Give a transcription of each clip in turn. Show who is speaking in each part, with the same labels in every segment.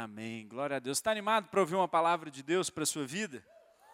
Speaker 1: Amém. Glória a Deus. Está animado para ouvir uma palavra de Deus para a sua vida?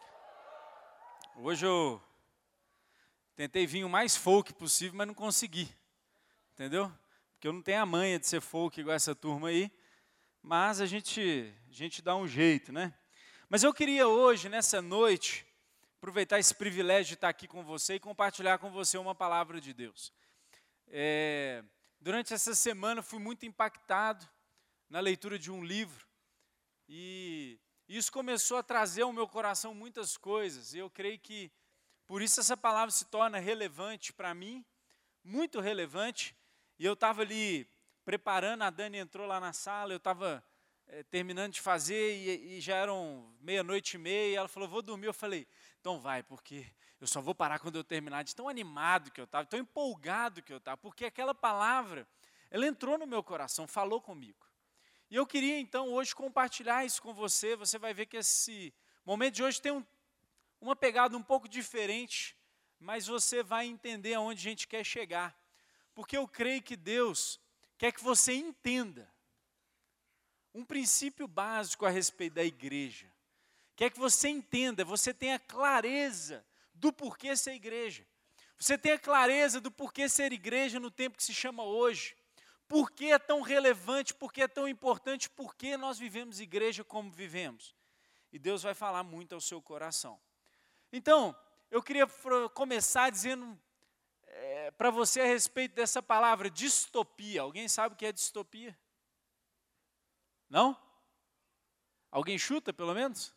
Speaker 1: Hoje eu tentei vir o mais folk possível, mas não consegui. Entendeu? Porque eu não tenho a manha de ser folk igual essa turma aí. Mas a gente dá um jeito, né? Mas eu queria hoje, nessa noite, aproveitar esse privilégio de estar aqui com você e compartilhar com você uma palavra de Deus. Durante essa semana fui muito impactado na leitura de um livro, e isso começou a trazer ao meu coração muitas coisas, e eu creio que por isso essa palavra se torna relevante para mim, muito relevante, e eu estava ali preparando, a Dani entrou lá na sala, eu estava terminando de fazer, e já eram 00:30, e ela falou, vou dormir, eu falei, então vai, porque eu só vou parar quando eu terminar, de tão animado que eu estava, tão empolgado que eu estava, porque aquela palavra, ela entrou no meu coração, falou comigo. E eu queria, então, hoje compartilhar isso com você. Você vai ver que esse momento de hoje tem uma pegada um pouco diferente, mas você vai entender aonde a gente quer chegar. Porque eu creio que Deus quer que você entenda um princípio básico a respeito da igreja. Quer que você entenda, você tenha clareza do porquê ser igreja. Você tenha clareza do porquê ser igreja no tempo que se chama hoje. Por que é tão relevante, por que é tão importante, por que nós vivemos igreja como vivemos? E Deus vai falar muito ao seu coração. Então, eu queria começar dizendo para você a respeito dessa palavra, distopia. Alguém sabe o que é distopia? Não? Alguém chuta, pelo menos?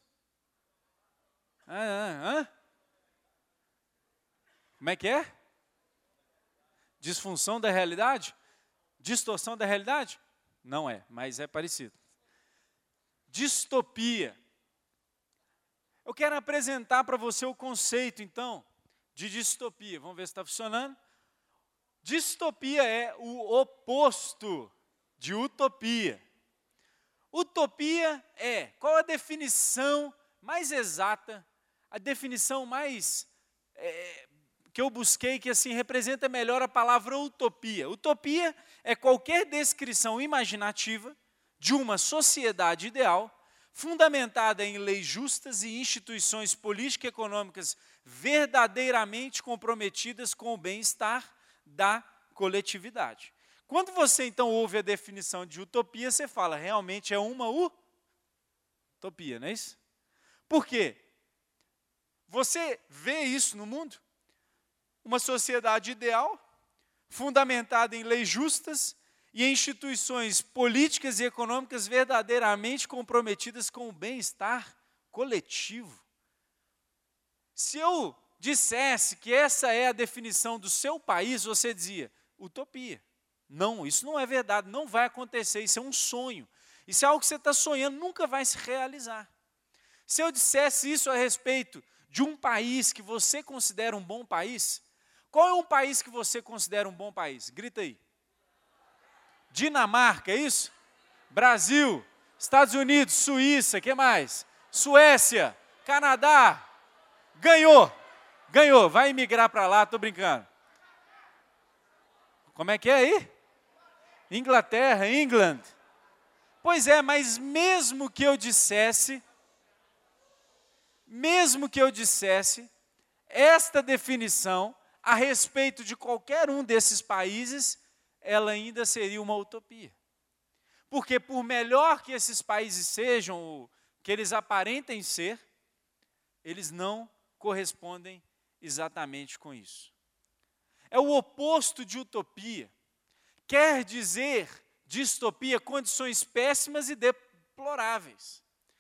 Speaker 1: Como é que é? Disfunção da realidade? Distorção da realidade? Não é, mas é parecido. Distopia. Eu quero apresentar para você o conceito, então, de distopia. Vamos ver se está funcionando. Distopia é o oposto de utopia. Utopia é, qual a definição mais exata, a definição mais que eu busquei, que assim representa melhor a palavra utopia. Utopia é qualquer descrição imaginativa de uma sociedade ideal, fundamentada em leis justas e instituições políticas e econômicas verdadeiramente comprometidas com o bem-estar da coletividade. Quando você então ouve a definição de utopia, você fala, realmente é uma utopia, não é isso? Por quê? Você vê isso no mundo? Uma sociedade ideal, fundamentada em leis justas e em instituições políticas e econômicas verdadeiramente comprometidas com o bem-estar coletivo. Se eu dissesse que essa é a definição do seu país, você dizia, utopia. Não, isso não é verdade, não vai acontecer, isso é um sonho. Isso é algo que você está sonhando, nunca vai se realizar. Se eu dissesse isso a respeito de um país que você considera um bom país, qual é um país que você considera um bom país? Grita aí. Dinamarca, é isso? Brasil, Estados Unidos, Suíça, o que mais? Suécia, Canadá. Ganhou, vai emigrar para lá, estou brincando. Como é que é aí? Inglaterra, England. Pois é, mas mesmo que eu dissesse, esta definição a respeito de qualquer um desses países, ela ainda seria uma utopia. Porque por melhor que esses países sejam, ou que eles aparentem ser, eles não correspondem exatamente com isso. É o oposto de utopia. Quer dizer, distopia, condições péssimas e deploráveis.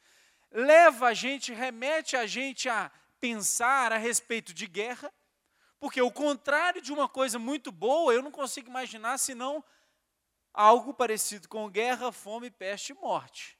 Speaker 1: Remete a gente a pensar a respeito de guerra, porque o contrário de uma coisa muito boa, eu não consigo imaginar senão algo parecido com guerra, fome, peste e morte.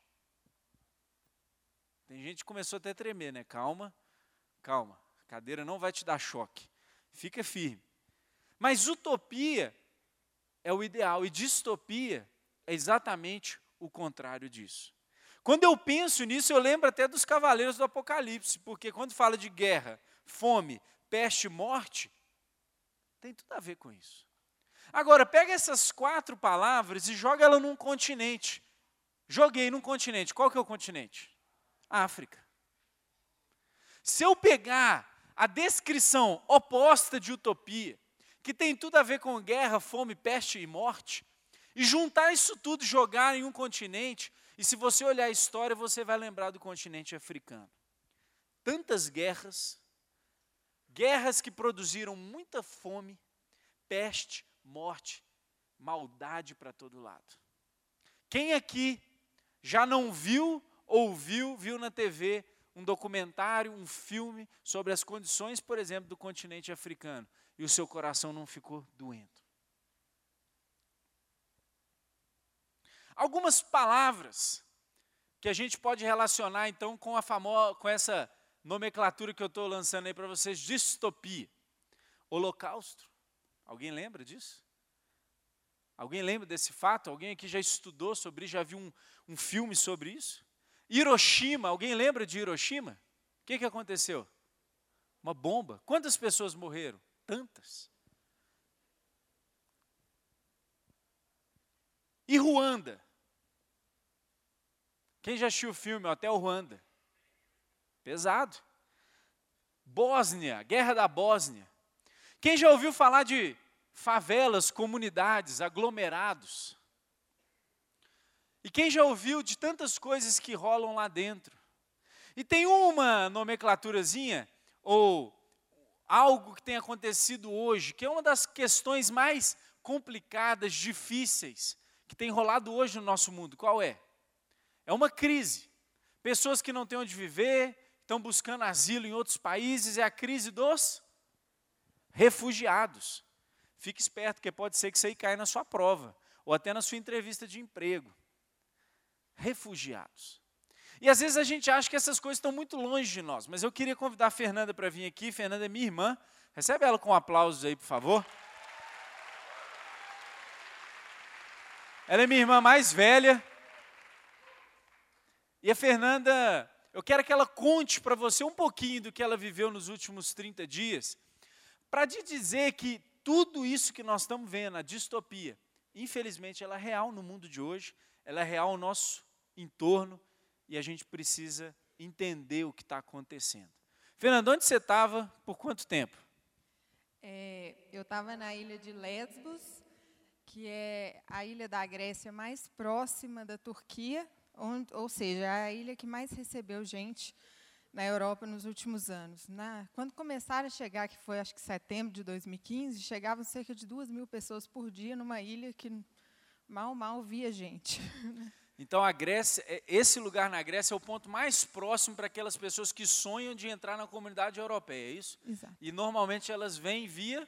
Speaker 1: Tem gente que começou até a tremer, né? Calma, a cadeira não vai te dar choque. Fica firme. Mas utopia é o ideal e distopia é exatamente o contrário disso. Quando eu penso nisso, eu lembro até dos cavaleiros do Apocalipse, porque quando fala de guerra, fome, peste e morte, tem tudo a ver com isso. Agora, pega essas 4 palavras e joga ela num continente. Joguei num continente. Qual que é o continente? África. Se eu pegar a descrição oposta de utopia, que tem tudo a ver com guerra, fome, peste e morte, e juntar isso tudo e jogar em um continente, e se você olhar a história, você vai lembrar do continente africano. Tantas guerras, guerras que produziram muita fome, peste, morte, maldade para todo lado. Quem aqui já não viu, ouviu, viu na TV um documentário, um filme sobre as condições, por exemplo, do continente africano, e o seu coração não ficou doendo? Algumas palavras que a gente pode relacionar, então, com essa nomenclatura que eu estou lançando aí para vocês: distopia. Holocausto. Alguém lembra disso? Alguém lembra desse fato? Alguém aqui já estudou sobre isso, já viu um filme sobre isso? Hiroshima, alguém lembra de Hiroshima? O que aconteceu? Uma bomba. Quantas pessoas morreram? Tantas. E Ruanda? Quem já assistiu o filme Hotel Ruanda? Pesado. Bósnia, Guerra da Bósnia. Quem já ouviu falar de favelas, comunidades, aglomerados? E quem já ouviu de tantas coisas que rolam lá dentro? E tem uma nomenclaturazinha, ou algo que tem acontecido hoje, que é uma das questões mais complicadas, difíceis, que tem rolado hoje no nosso mundo. Qual é? É uma crise. Pessoas que não têm onde viver, estão buscando asilo em outros países, é a crise dos refugiados. Fique esperto, porque pode ser que isso aí caia na sua prova, ou até na sua entrevista de emprego. Refugiados. E às vezes a gente acha que essas coisas estão muito longe de nós, mas eu queria convidar a Fernanda para vir aqui. Fernanda é minha irmã. Recebe ela com aplausos aí, por favor. Ela é minha irmã mais velha. E a Fernanda, eu quero que ela conte para você um pouquinho do que ela viveu nos últimos 30 dias, para te dizer que tudo isso que nós estamos vendo, a distopia, infelizmente ela é real no mundo de hoje, ela é real no nosso entorno, e a gente precisa entender o que está acontecendo. Fernanda, onde você estava, por quanto tempo?
Speaker 2: Eu estava na ilha de Lesbos, que é a ilha da Grécia mais próxima da Turquia, ou seja, a ilha que mais recebeu gente na Europa nos últimos anos. Quando começaram a chegar, que foi acho que setembro de 2015, chegavam cerca de 2.000 pessoas por dia numa ilha que mal via gente.
Speaker 1: Então a Grécia, esse lugar na Grécia é o ponto mais próximo para aquelas pessoas que sonham de entrar na comunidade europeia, é isso?
Speaker 2: Exato.
Speaker 1: E normalmente elas vêm via...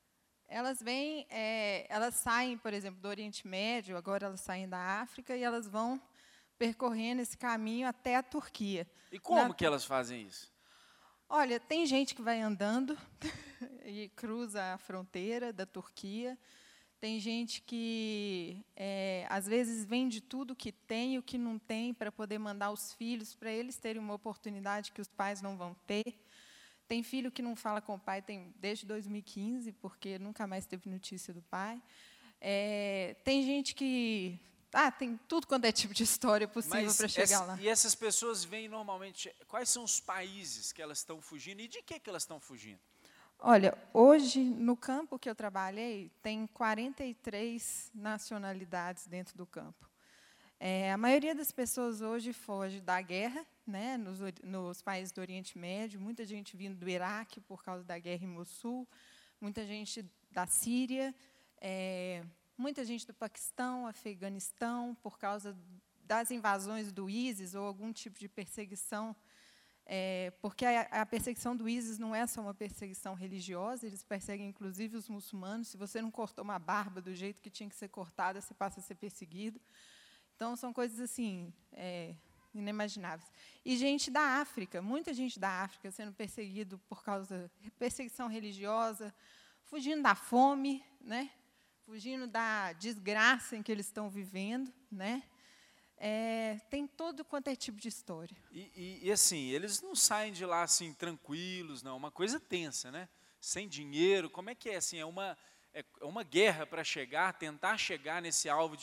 Speaker 2: Elas saem, por exemplo, do Oriente Médio, agora elas saem da África e elas vão percorrendo esse caminho até a Turquia.
Speaker 1: E como que elas fazem isso?
Speaker 2: Olha, tem gente que vai andando e cruza a fronteira da Turquia. Tem gente que, às vezes, vende tudo que tem e o que não tem para poder mandar os filhos, para eles terem uma oportunidade que os pais não vão ter. Tem filho que não fala com o pai desde 2015, porque nunca mais teve notícia do pai. Tem gente que... tem tudo quanto é tipo de história possível para chegar lá.
Speaker 1: E essas pessoas vêm normalmente... Quais são os países que elas estão fugindo e de que elas estão fugindo?
Speaker 2: Olha, hoje, no campo que eu trabalhei, tem 43 nacionalidades dentro do campo. A maioria das pessoas hoje foge da guerra, né, nos países do Oriente Médio, muita gente vindo do Iraque por causa da guerra em Mossul, muita gente da Síria, muita gente do Paquistão, Afeganistão, por causa das invasões do ISIS ou algum tipo de perseguição, porque a perseguição do ISIS não é só uma perseguição religiosa, eles perseguem, inclusive, os muçulmanos. Se você não cortou uma barba do jeito que tinha que ser cortada, você passa a ser perseguido. Então, são coisas assim, inimagináveis. E gente da África, muita gente da África sendo perseguido por causa de perseguição religiosa, fugindo da fome, né? Fugindo da desgraça em que eles estão vivendo, né? Tem todo quanto é tipo de história.
Speaker 1: E assim, eles não saem de lá assim tranquilos, não. Uma coisa tensa, né? Sem dinheiro, como é que é assim? É uma guerra para tentar chegar nesse alvo de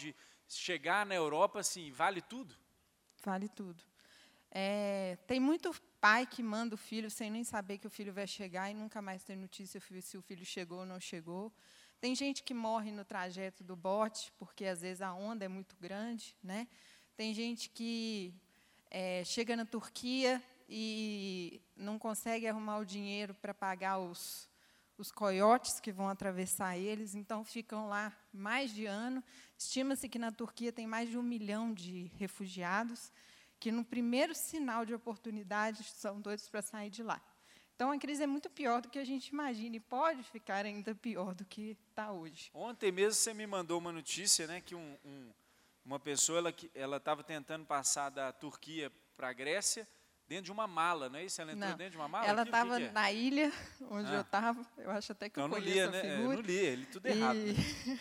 Speaker 1: chegar na Europa, assim, vale tudo?
Speaker 2: Vale tudo. Tem muito pai que manda o filho sem nem saber que o filho vai chegar e nunca mais tem notícia se o filho chegou ou não chegou. Tem gente que morre no trajeto do bote, porque às vezes a onda é muito grande, né? Tem gente que chega na Turquia e não consegue arrumar o dinheiro para pagar os coiotes que vão atravessar eles, então ficam lá mais de ano. Estima-se que na Turquia tem mais de 1 milhão de refugiados, que no primeiro sinal de oportunidade são doidos para sair de lá. Então, a crise é muito pior do que a gente imagina, e pode ficar ainda pior do que está hoje.
Speaker 1: Ontem mesmo você me mandou uma notícia, né, que uma pessoa ela estava tentando passar da Turquia para a Grécia dentro de uma mala, não é isso? Ela entrou dentro de uma mala?
Speaker 2: Ela estava na ilha onde eu estava, eu acho até que eu conheço essa figura.
Speaker 1: Eu não li, ele tudo errado. Né?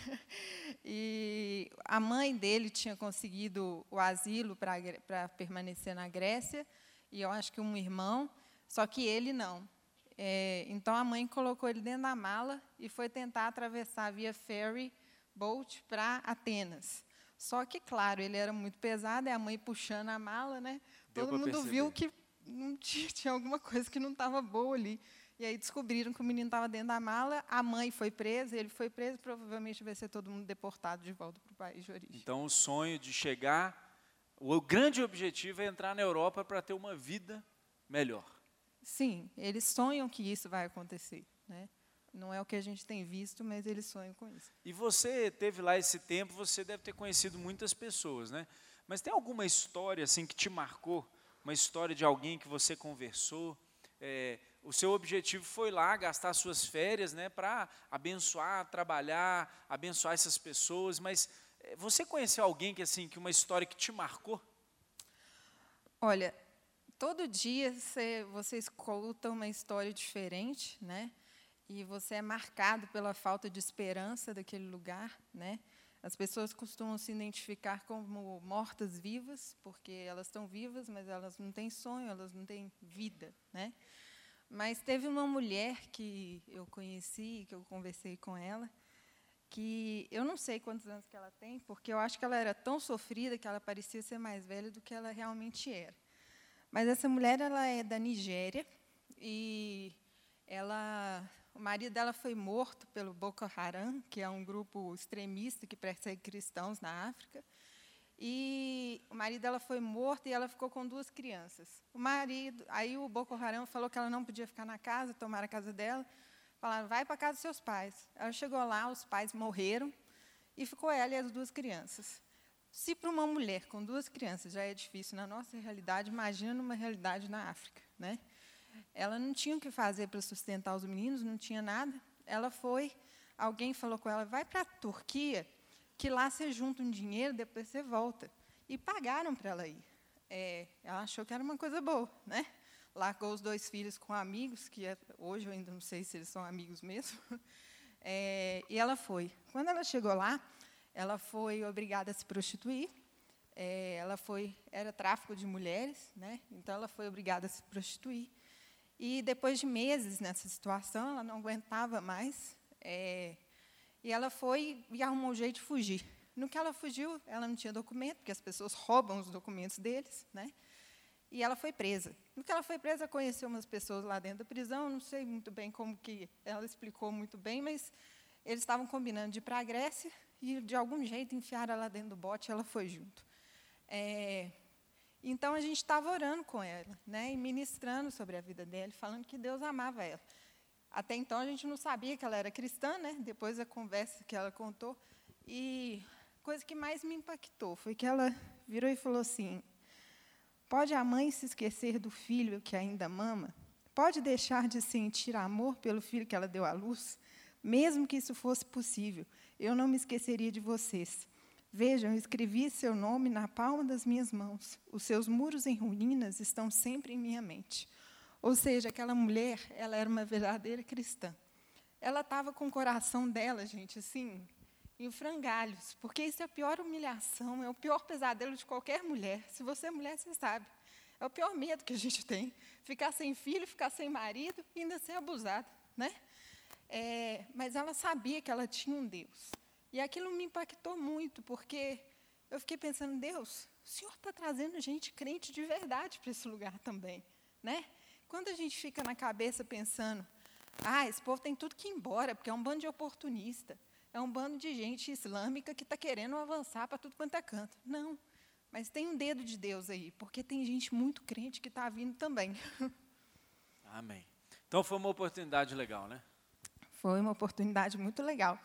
Speaker 2: E a mãe dele tinha conseguido o asilo para permanecer na Grécia, e eu acho que um irmão, só que ele não. Então, a mãe colocou ele dentro da mala e foi tentar atravessar via ferry boat para Atenas. Só que, claro, ele era muito pesado, e a mãe puxando a mala, né? Todo mundo viu que não tinha alguma coisa que não estava boa ali. E aí descobriram que o menino estava dentro da mala, a mãe foi presa, ele foi preso, provavelmente vai ser todo mundo deportado de volta para o país de origem.
Speaker 1: Então, o sonho de chegar, o grande objetivo é entrar na Europa para ter uma vida melhor.
Speaker 2: Sim, eles sonham que isso vai acontecer, né? Não é o que a gente tem visto, mas eles sonham com isso.
Speaker 1: E você teve lá esse tempo, você deve ter conhecido muitas pessoas, né? Mas tem alguma história assim que te marcou? Uma história de alguém que você conversou? O seu objetivo foi lá gastar suas férias, né, para abençoar, trabalhar, abençoar essas pessoas. Mas você conheceu alguém que uma história que te marcou?
Speaker 2: Olha, todo dia você escuta uma história diferente, né? E você é marcado pela falta de esperança daquele lugar, né? As pessoas costumam se identificar como mortas-vivas, porque elas estão vivas, mas elas não têm sonho, elas não têm vida, né? Mas teve uma mulher que eu conheci, que eu conversei com ela, que eu não sei quantos anos que ela tem, porque eu acho que ela era tão sofrida que ela parecia ser mais velha do que ela realmente era. Mas essa mulher, ela é da Nigéria, e o marido dela foi morto pelo Boko Haram, que é um grupo extremista que persegue cristãos na África. E o marido dela foi morto e ela ficou com 2 crianças. Aí o Boko Haram falou que ela não podia ficar na casa, tomaram a casa dela, falaram, vai para a casa dos seus pais. Ela chegou lá, os pais morreram, e ficou ela e as 2 crianças. Se para uma mulher com 2 crianças já é difícil na nossa realidade, imagina numa realidade na África, né? Ela não tinha o que fazer para sustentar os meninos, não tinha nada. Alguém falou com ela, vai para a Turquia, que lá você junta um dinheiro, depois você volta. E pagaram para ela ir. Ela achou que era uma coisa boa, né? Largou os 2 filhos com amigos, hoje eu ainda não sei se eles são amigos mesmo. E ela foi. Quando ela chegou lá, ela foi obrigada a se prostituir. Era tráfico de mulheres, né? Então ela foi obrigada a se prostituir. E depois de meses nessa situação, ela não aguentava mais, e ela foi e arrumou um jeito de fugir. No que ela fugiu, ela não tinha documento, porque as pessoas roubam os documentos deles, né? E ela foi presa. No que ela foi presa, conheceu umas pessoas lá dentro da prisão, não sei muito bem como que ela explicou muito bem, mas eles estavam combinando de ir para a Grécia e, de algum jeito, enfiaram ela dentro do bote e ela foi junto. Então, a gente estava orando com ela, né, e ministrando sobre a vida dela, falando que Deus amava ela. Até então, a gente não sabia que ela era cristã, né, depois da conversa que ela contou. E a coisa que mais me impactou foi que ela virou e falou assim, pode a mãe se esquecer do filho que ainda mama? Pode deixar de sentir amor pelo filho que ela deu à luz? Mesmo que isso fosse possível, eu não me esqueceria de vocês. Vejam, eu escrevi seu nome na palma das minhas mãos. Os seus muros em ruínas estão sempre em minha mente. Ou seja, aquela mulher, ela era uma verdadeira cristã. Ela estava com o coração dela, gente, assim, em frangalhos, porque isso é a pior humilhação, é o pior pesadelo de qualquer mulher. Se você é mulher, você sabe. É o pior medo que a gente tem. Ficar sem filho, ficar sem marido e ainda ser abusada, né? Mas ela sabia que ela tinha um Deus. E aquilo me impactou muito, porque eu fiquei pensando, Deus, o Senhor está trazendo gente crente de verdade para esse lugar também, né? Quando a gente fica na cabeça pensando, esse povo tem tudo que ir embora, porque é um bando de oportunista, é um bando de gente islâmica que está querendo avançar para tudo quanto é canto. Não, mas tem um dedo de Deus aí, porque tem gente muito crente que está vindo também.
Speaker 1: Amém. Então foi uma oportunidade legal, né?
Speaker 2: Foi uma oportunidade muito legal.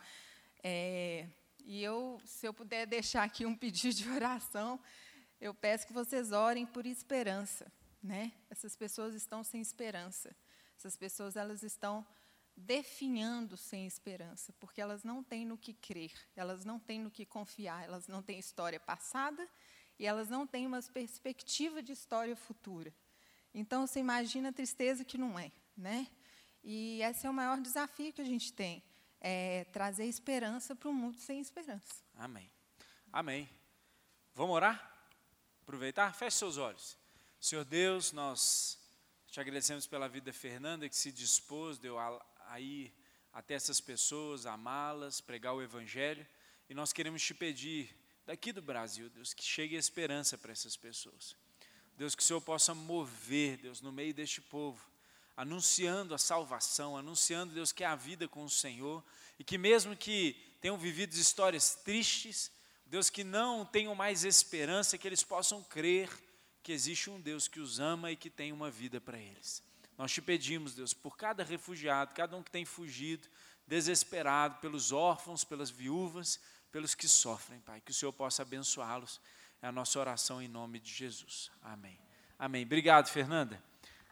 Speaker 2: E se eu puder deixar aqui um pedido de oração, eu peço que vocês orem por esperança, né? Essas pessoas estão sem esperança. Essas pessoas, elas estão definhando sem esperança, porque elas não têm no que crer, elas não têm no que confiar, elas não têm história passada e elas não têm uma perspectiva de história futura. Então, você imagina a tristeza que não é, né? E esse é o maior desafio que a gente tem, trazer esperança para um mundo sem esperança.
Speaker 1: Amém. Amém. Vamos orar? Aproveitar? Feche seus olhos. Senhor Deus, nós te agradecemos pela vida da Fernanda, que se dispôs de a ir até essas pessoas, amá-las, pregar o Evangelho. E nós queremos te pedir, daqui do Brasil, Deus, que chegue a esperança para essas pessoas. Deus, que o Senhor possa mover, Deus, no meio deste povo, anunciando a salvação, anunciando, Deus, que é a vida com o Senhor, e que mesmo que tenham vivido histórias tristes, Deus, que não tenham mais esperança, que eles possam crer que existe um Deus que os ama e que tem uma vida para eles. Nós te pedimos, Deus, por cada refugiado, cada um que tem fugido, desesperado, pelos órfãos, pelas viúvas, pelos que sofrem, Pai, que o Senhor possa abençoá-los. É a nossa oração em nome de Jesus. Amém. Amém. Obrigado, Fernanda.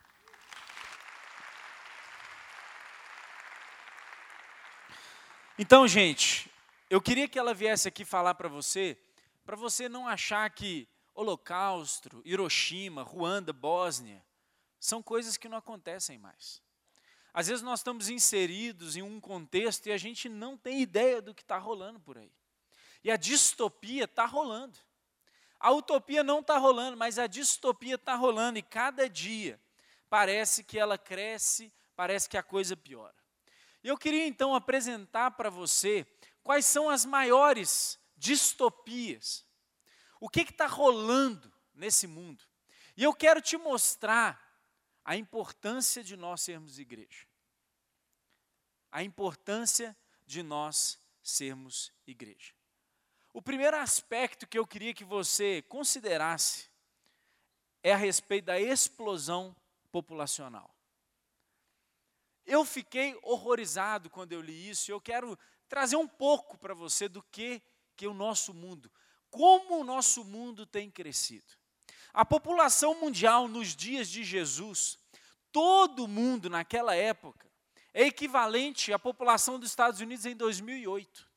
Speaker 1: Então, gente, eu queria que ela viesse aqui falar para você não achar que Holocausto, Hiroshima, Ruanda, Bósnia, são coisas que não acontecem mais. Às vezes nós estamos inseridos em um contexto e a gente não tem ideia do que está rolando por aí. E a distopia está rolando. A utopia não está rolando, mas a distopia está rolando. E cada dia parece que ela cresce, parece que a coisa piora. E eu queria então apresentar para você quais são as maiores distopias. O que está rolando nesse mundo? E eu quero te mostrar a importância de nós sermos igreja. A importância de nós sermos igreja. O primeiro aspecto que eu queria que você considerasse é a respeito da explosão populacional. Eu fiquei horrorizado quando eu li isso e eu quero trazer um pouco para você do que o nosso mundo, como o nosso mundo tem crescido. A população mundial nos dias de Jesus, todo mundo naquela época, é equivalente à população dos Estados Unidos em 2008.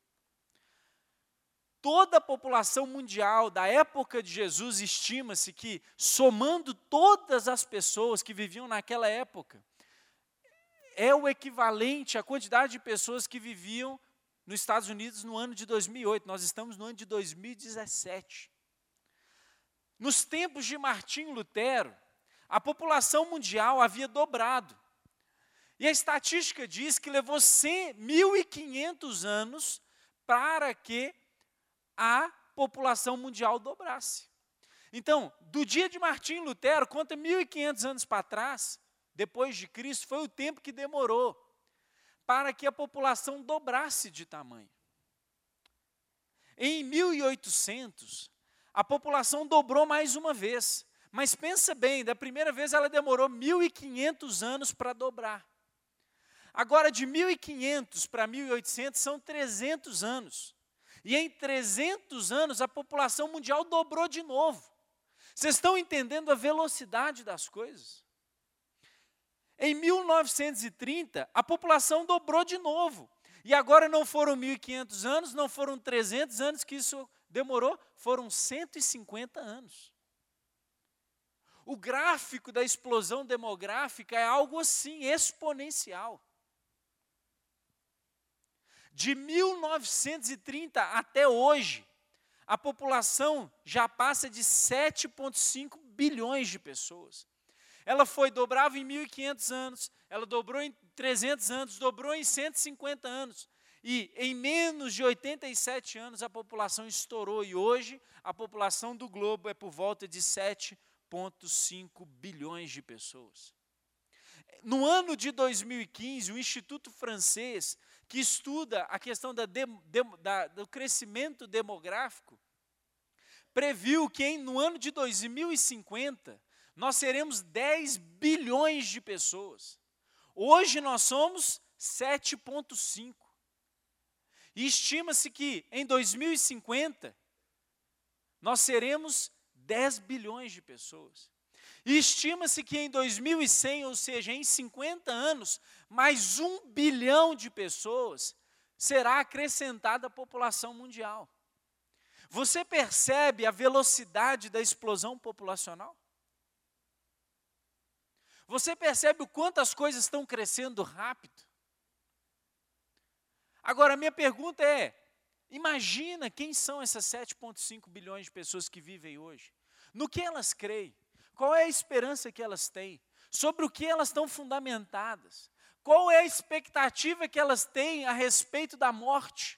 Speaker 1: Toda a população mundial da época de Jesus, estima-se que, somando todas as pessoas que viviam naquela época, é o equivalente à quantidade de pessoas que viviam nos Estados Unidos no ano de 2008. Nós estamos no ano de 2017. Nos tempos de Martinho Lutero, a população mundial havia dobrado. E a estatística diz que levou 1.500 anos para que a população mundial dobrasse. Então, do dia de Martinho Lutero, conta 1.500 anos para trás, depois de Cristo, foi o tempo que demorou para que a população dobrasse de tamanho. Em 1800, a população dobrou mais uma vez. Mas pensa bem, da primeira vez ela demorou 1.500 anos para dobrar. Agora, de 1.500 para 1.800 são 300 anos. E em 300 anos a população mundial dobrou de novo. Vocês estão entendendo a velocidade das coisas? Em 1930, a população dobrou de novo. E agora não foram 1.500 anos, não foram 300 anos que isso demorou, foram 150 anos. O gráfico da explosão demográfica é algo assim, exponencial. De 1930 até hoje, a população já passa de 7,5 bilhões de pessoas. Ela dobrava em 1.500 anos, ela dobrou em 300 anos, dobrou em 150 anos. E em menos de 87 anos a população estourou e hoje a população do globo é por volta de 7,5 bilhões de pessoas. No ano de 2015, o Instituto Francês, que estuda a questão do crescimento demográfico, previu que no ano de 2050 nós seremos 10 bilhões de pessoas. Hoje nós somos 7,5. E estima-se que em 2050 nós seremos 10 bilhões de pessoas. E estima-se que em 2100, ou seja, em 50 anos, mais 1 bilhão de pessoas será acrescentada à população mundial. Você percebe a velocidade da explosão populacional? Você percebe o quanto as coisas estão crescendo rápido? Agora, a minha pergunta é, imagina quem são essas 7,5 bilhões de pessoas que vivem hoje? No que elas creem? Qual é a esperança que elas têm? Sobre o que elas estão fundamentadas? Qual é a expectativa que elas têm a respeito da morte?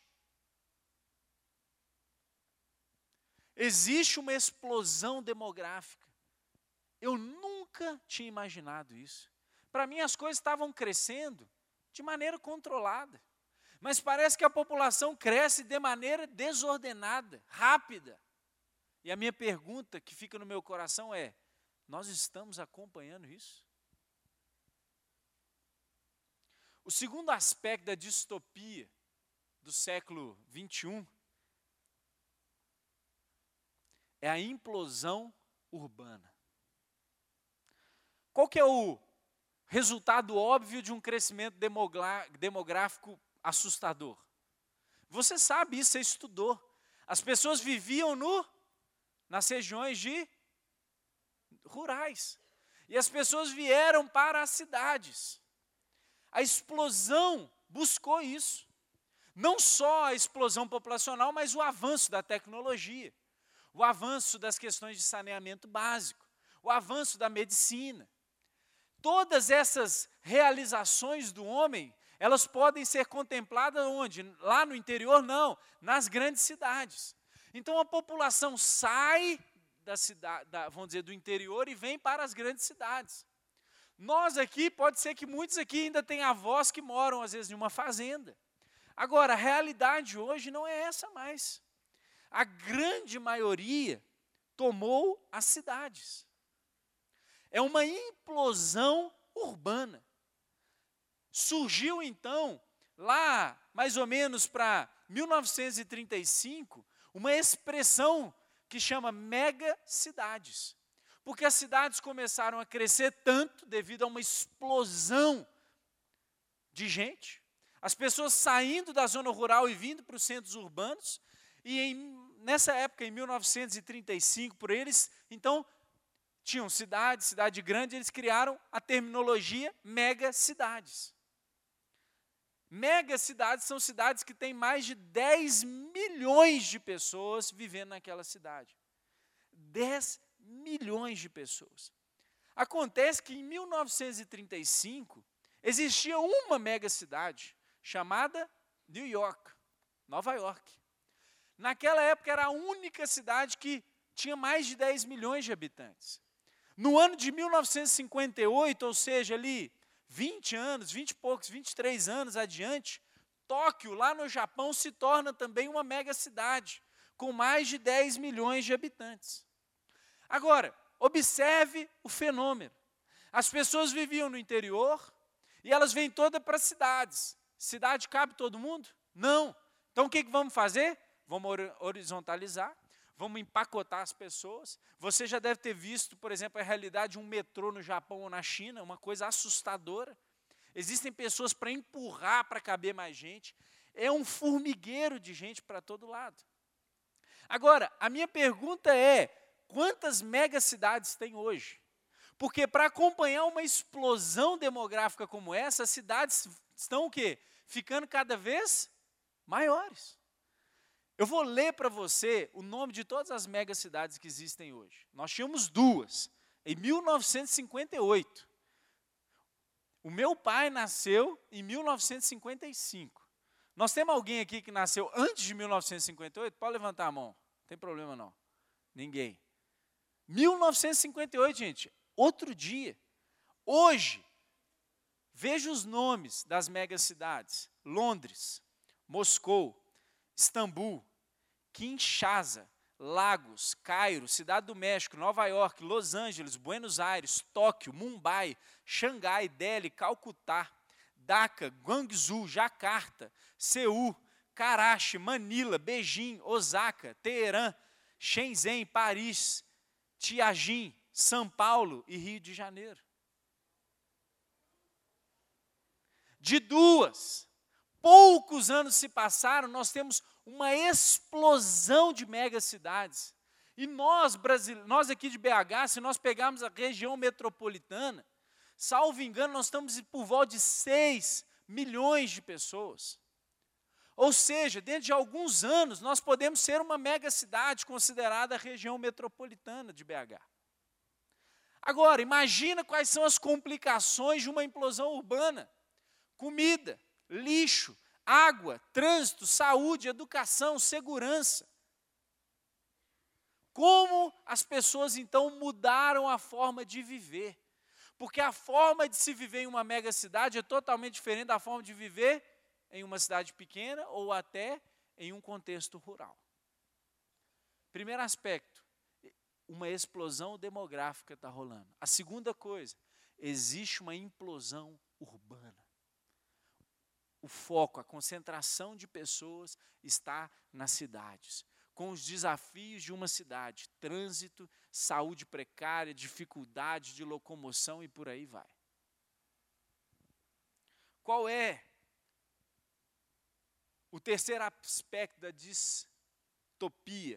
Speaker 1: Existe uma explosão demográfica. Eu nunca tinha imaginado isso. Para mim, as coisas estavam crescendo de maneira controlada. Mas parece que a população cresce de maneira desordenada, rápida. E a minha pergunta que fica no meu coração é, nós estamos acompanhando isso? O segundo aspecto da distopia do século 21 é a implosão urbana. Qual que é o resultado óbvio de um crescimento demográfico assustador? Você sabe isso, você estudou. As pessoas viviam nas regiões rurais. E as pessoas vieram para as cidades. A explosão buscou isso. Não só a explosão populacional, mas o avanço da tecnologia. O avanço das questões de saneamento básico. O avanço da medicina. Todas essas realizações do homem, elas podem ser contempladas onde? Lá no interior? Não, nas grandes cidades. Então a população sai da cidade, vamos dizer, do interior e vem para as grandes cidades. Nós aqui, pode ser que muitos aqui ainda tenham avós que moram às vezes em uma fazenda. Agora, a realidade hoje não é essa mais. A grande maioria tomou as cidades. É uma implosão urbana. Surgiu então, lá mais ou menos para 1935, uma expressão que chama megacidades. Porque as cidades começaram a crescer tanto devido a uma explosão de gente. As pessoas saindo da zona rural e vindo para os centros urbanos. E nessa época, em 1935, por eles, então, tinham cidade grande, eles criaram a terminologia megacidades. Megacidades são cidades que têm mais de 10 milhões de pessoas vivendo naquela cidade. 10 milhões de pessoas. Acontece que em 1935, existia uma megacidade chamada New York, Nova York. Naquela época era a única cidade que tinha mais de 10 milhões de habitantes. No ano de 1958, ou seja, ali 20 anos, 20 e poucos, 23 anos adiante, Tóquio, lá no Japão, se torna também uma megacidade, com mais de 10 milhões de habitantes. Agora, observe o fenômeno. As pessoas viviam no interior e elas vêm todas para as cidades. Cidade cabe todo mundo? Não. Então o que vamos fazer? Vamos horizontalizar, vamos empacotar as pessoas. Você já deve ter visto, por exemplo, a realidade de um metrô no Japão ou na China, uma coisa assustadora. Existem pessoas para empurrar para caber mais gente. É um formigueiro de gente para todo lado. Agora, a minha pergunta é, quantas megacidades tem hoje? Porque para acompanhar uma explosão demográfica como essa, as cidades estão o quê? Ficando cada vez maiores. Eu vou ler para você o nome de todas as megacidades que existem hoje. Nós tínhamos duas, em 1958. O meu pai nasceu em 1955. Nós temos alguém aqui que nasceu antes de 1958? Pode levantar a mão, não tem problema não. Ninguém. 1958, gente, outro dia. Hoje, veja os nomes das megacidades: Londres, Moscou, Istambul, Kinshasa, Lagos, Cairo, Cidade do México, Nova York, Los Angeles, Buenos Aires, Tóquio, Mumbai, Xangai, Delhi, Calcutá, Dhaka, Guangzhou, Jacarta, Seul, Karachi, Manila, Beijing, Osaka, Teherã, Shenzhen, Paris, Tianjin, São Paulo e Rio de Janeiro. De poucos anos se passaram, nós temos uma explosão de megacidades. E nós aqui de BH, se nós pegarmos a região metropolitana, salvo engano, nós estamos por volta de 6 milhões de pessoas. Ou seja, dentro de alguns anos, nós podemos ser uma megacidade considerada a região metropolitana de BH. Agora, imagina quais são as complicações de uma implosão urbana. Comida, lixo, água, trânsito, saúde, educação, segurança. Como as pessoas, então, mudaram a forma de viver? Porque a forma de se viver em uma megacidade é totalmente diferente da forma de viver em uma cidade pequena ou até em um contexto rural. Primeiro aspecto, uma explosão demográfica está rolando. A segunda coisa, existe uma implosão urbana. O foco, a concentração de pessoas está nas cidades, com os desafios de uma cidade: trânsito, saúde precária, dificuldade de locomoção e por aí vai. Qual é o terceiro aspecto da distopia?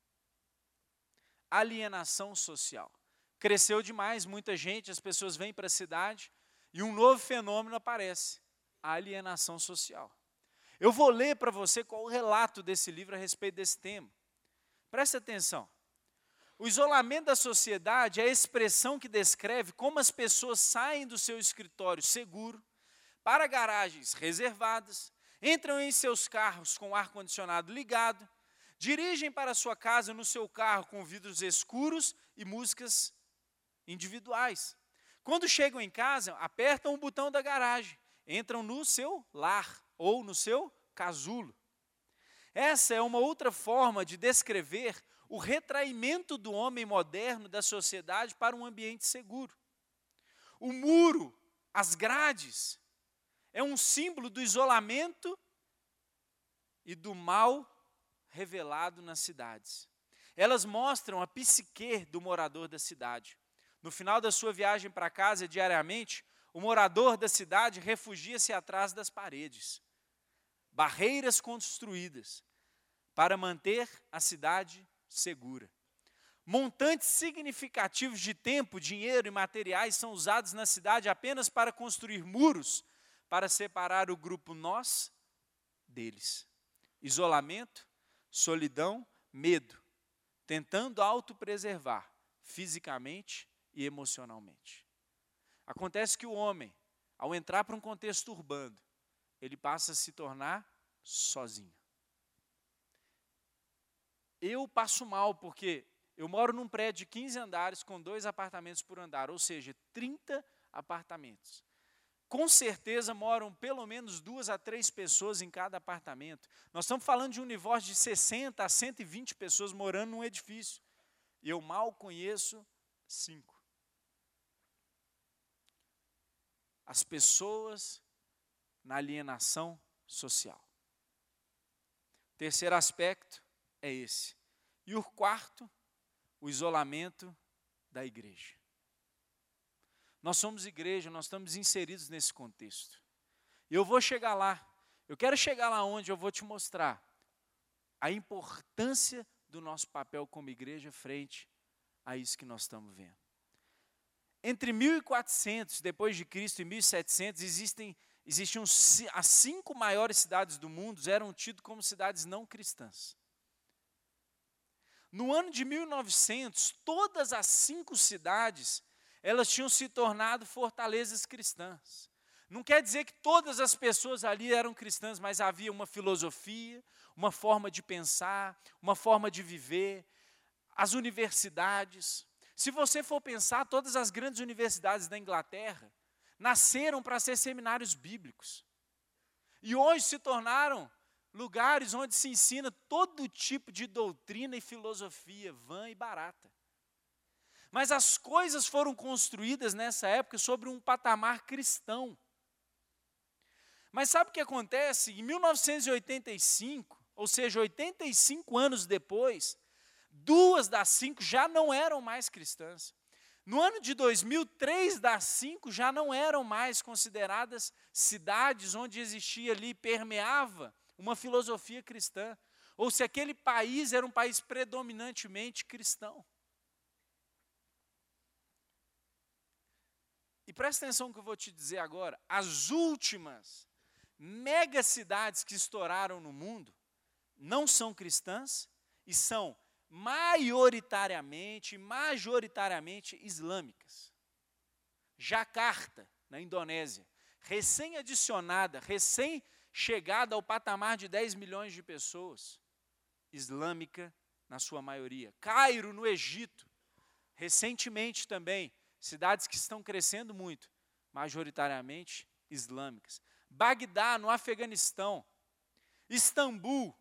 Speaker 1: Alienação social. Cresceu demais, muita gente, as pessoas vêm para a cidade e um novo fenômeno aparece: a alienação social. Eu vou ler para você qual o relato desse livro a respeito desse tema. Preste atenção. O isolamento da sociedade é a expressão que descreve como as pessoas saem do seu escritório seguro para garagens reservadas, entram em seus carros com o ar-condicionado ligado, dirigem para sua casa no seu carro com vidros escuros e músicas individuais. Quando chegam em casa, apertam o botão da garagem, entram no seu lar ou no seu casulo. Essa é uma outra forma de descrever o retraimento do homem moderno da sociedade para um ambiente seguro. O muro, as grades, é um símbolo do isolamento e do mal revelado nas cidades. Elas mostram a psique do morador da cidade. No final da sua viagem para casa diariamente, o morador da cidade refugia-se atrás das paredes, barreiras construídas para manter a cidade segura. Montantes significativos de tempo, dinheiro e materiais são usados na cidade apenas para construir muros, para separar o grupo nós deles. Isolamento, solidão, medo, tentando autopreservar fisicamente e emocionalmente. Acontece que o homem, ao entrar para um contexto urbano, ele passa a se tornar sozinho. Eu passo mal porque eu moro num prédio de 15 andares com 2 apartamentos por andar, ou seja, 30 apartamentos. Com certeza moram pelo menos 2 a 3 pessoas em cada apartamento. Nós estamos falando de um universo de 60 a 120 pessoas morando num edifício. E eu mal conheço 5. As pessoas na alienação social. Terceiro aspecto é esse. E o quarto, o isolamento da igreja. Nós somos igreja, nós estamos inseridos nesse contexto. E eu vou chegar lá, eu quero chegar lá onde eu vou te mostrar a importância do nosso papel como igreja frente a isso que nós estamos vendo. Entre 1400 depois de Cristo e 1700 existiam as 5 maiores cidades do mundo, eram tidas como cidades não cristãs. No ano de 1900, todas as 5 cidades, elas tinham se tornado fortalezas cristãs. Não quer dizer que todas as pessoas ali eram cristãs, mas havia uma filosofia, uma forma de pensar, uma forma de viver. As universidades. Se você for pensar, todas as grandes universidades da Inglaterra nasceram para ser seminários bíblicos. E hoje se tornaram lugares onde se ensina todo tipo de doutrina e filosofia vã e barata. Mas as coisas foram construídas nessa época sobre um patamar cristão. Mas sabe o que acontece? Em 1985, ou seja, 85 anos depois, 2 das 5 já não eram mais cristãs. No ano de 2000, 3 das 5 já não eram mais consideradas cidades onde existia ali, permeava uma filosofia cristã. Ou se aquele país era um país predominantemente cristão. E presta atenção no que eu vou te dizer agora. As últimas megacidades que estouraram no mundo não são cristãs e são majoritariamente islâmicas. Jacarta, na Indonésia, recém-adicionada, recém-chegada ao patamar de 10 milhões de pessoas, islâmica na sua maioria. Cairo, no Egito, recentemente também, cidades que estão crescendo muito, majoritariamente islâmicas. Bagdá, no Afeganistão, Istambul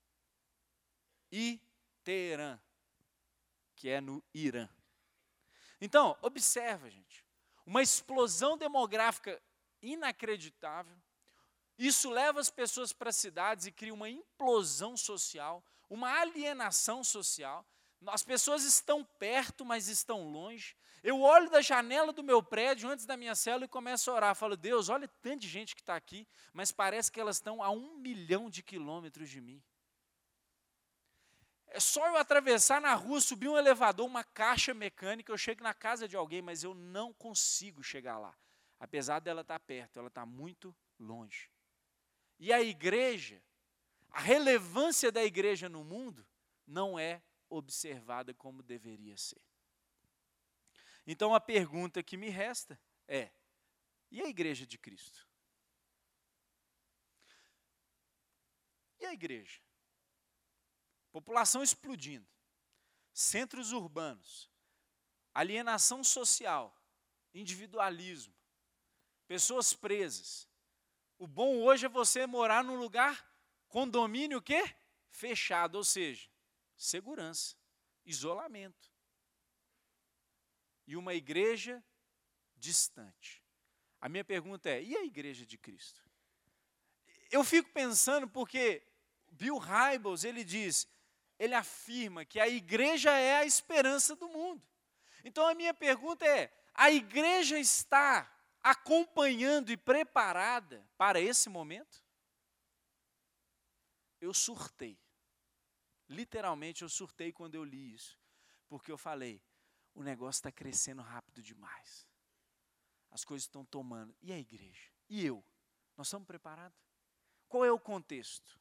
Speaker 1: e Teherã, que é no Irã. Então, observa, gente, uma explosão demográfica inacreditável. Isso leva as pessoas para as cidades e cria uma implosão social, uma alienação social. As pessoas estão perto, mas estão longe. Eu olho da janela do meu prédio antes da minha célula e começo a orar. Falo, Deus, olha tanto de gente que está aqui, mas parece que elas estão a 1 milhão de quilômetros de mim. É só eu atravessar na rua, subir um elevador, uma caixa mecânica, eu chego na casa de alguém, mas eu não consigo chegar lá. Apesar dela estar perto, ela está muito longe. E a igreja, a relevância da igreja no mundo, não é observada como deveria ser. Então a pergunta que me resta é, e a igreja de Cristo? E a igreja? População explodindo, centros urbanos, alienação social, individualismo, pessoas presas. O bom hoje é você morar num lugar, condomínio o quê? Fechado, ou seja, segurança, isolamento. E uma igreja distante. A minha pergunta é, e a igreja de Cristo? Eu fico pensando porque Bill Hybels, ele afirma que a igreja é a esperança do mundo. Então a minha pergunta é, a igreja está acompanhando e preparada para esse momento? Eu surtei. Literalmente eu surtei quando eu li isso. Porque eu falei, o negócio está crescendo rápido demais. As coisas estão tomando. E a igreja? E eu? Nós estamos preparados? Qual é o contexto?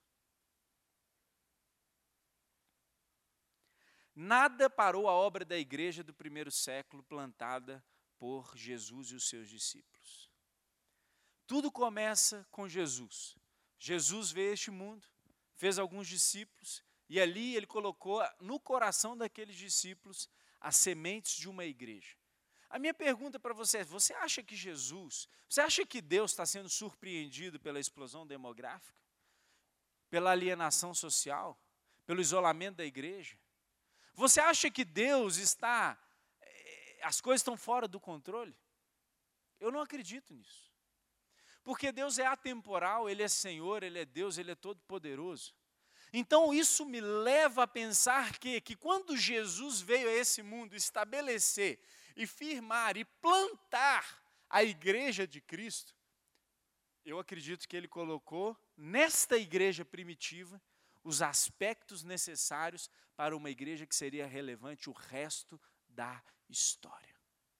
Speaker 1: Nada parou a obra da igreja do primeiro século plantada por Jesus e os seus discípulos. Tudo começa com Jesus. Jesus veio a este mundo, fez alguns discípulos, e ali ele colocou no coração daqueles discípulos as sementes de uma igreja. A minha pergunta para você é, você acha que Deus está sendo surpreendido pela explosão demográfica? Pela alienação social? Pelo isolamento da igreja? Você acha que Deus as coisas estão fora do controle? Eu não acredito nisso. Porque Deus é atemporal, Ele é Senhor, Ele é Deus, Ele é todo-poderoso. Então isso me leva a pensar que quando Jesus veio a esse mundo estabelecer e firmar e plantar a igreja de Cristo, eu acredito que Ele colocou nesta igreja primitiva os aspectos necessários para uma igreja que seria relevante o resto da história.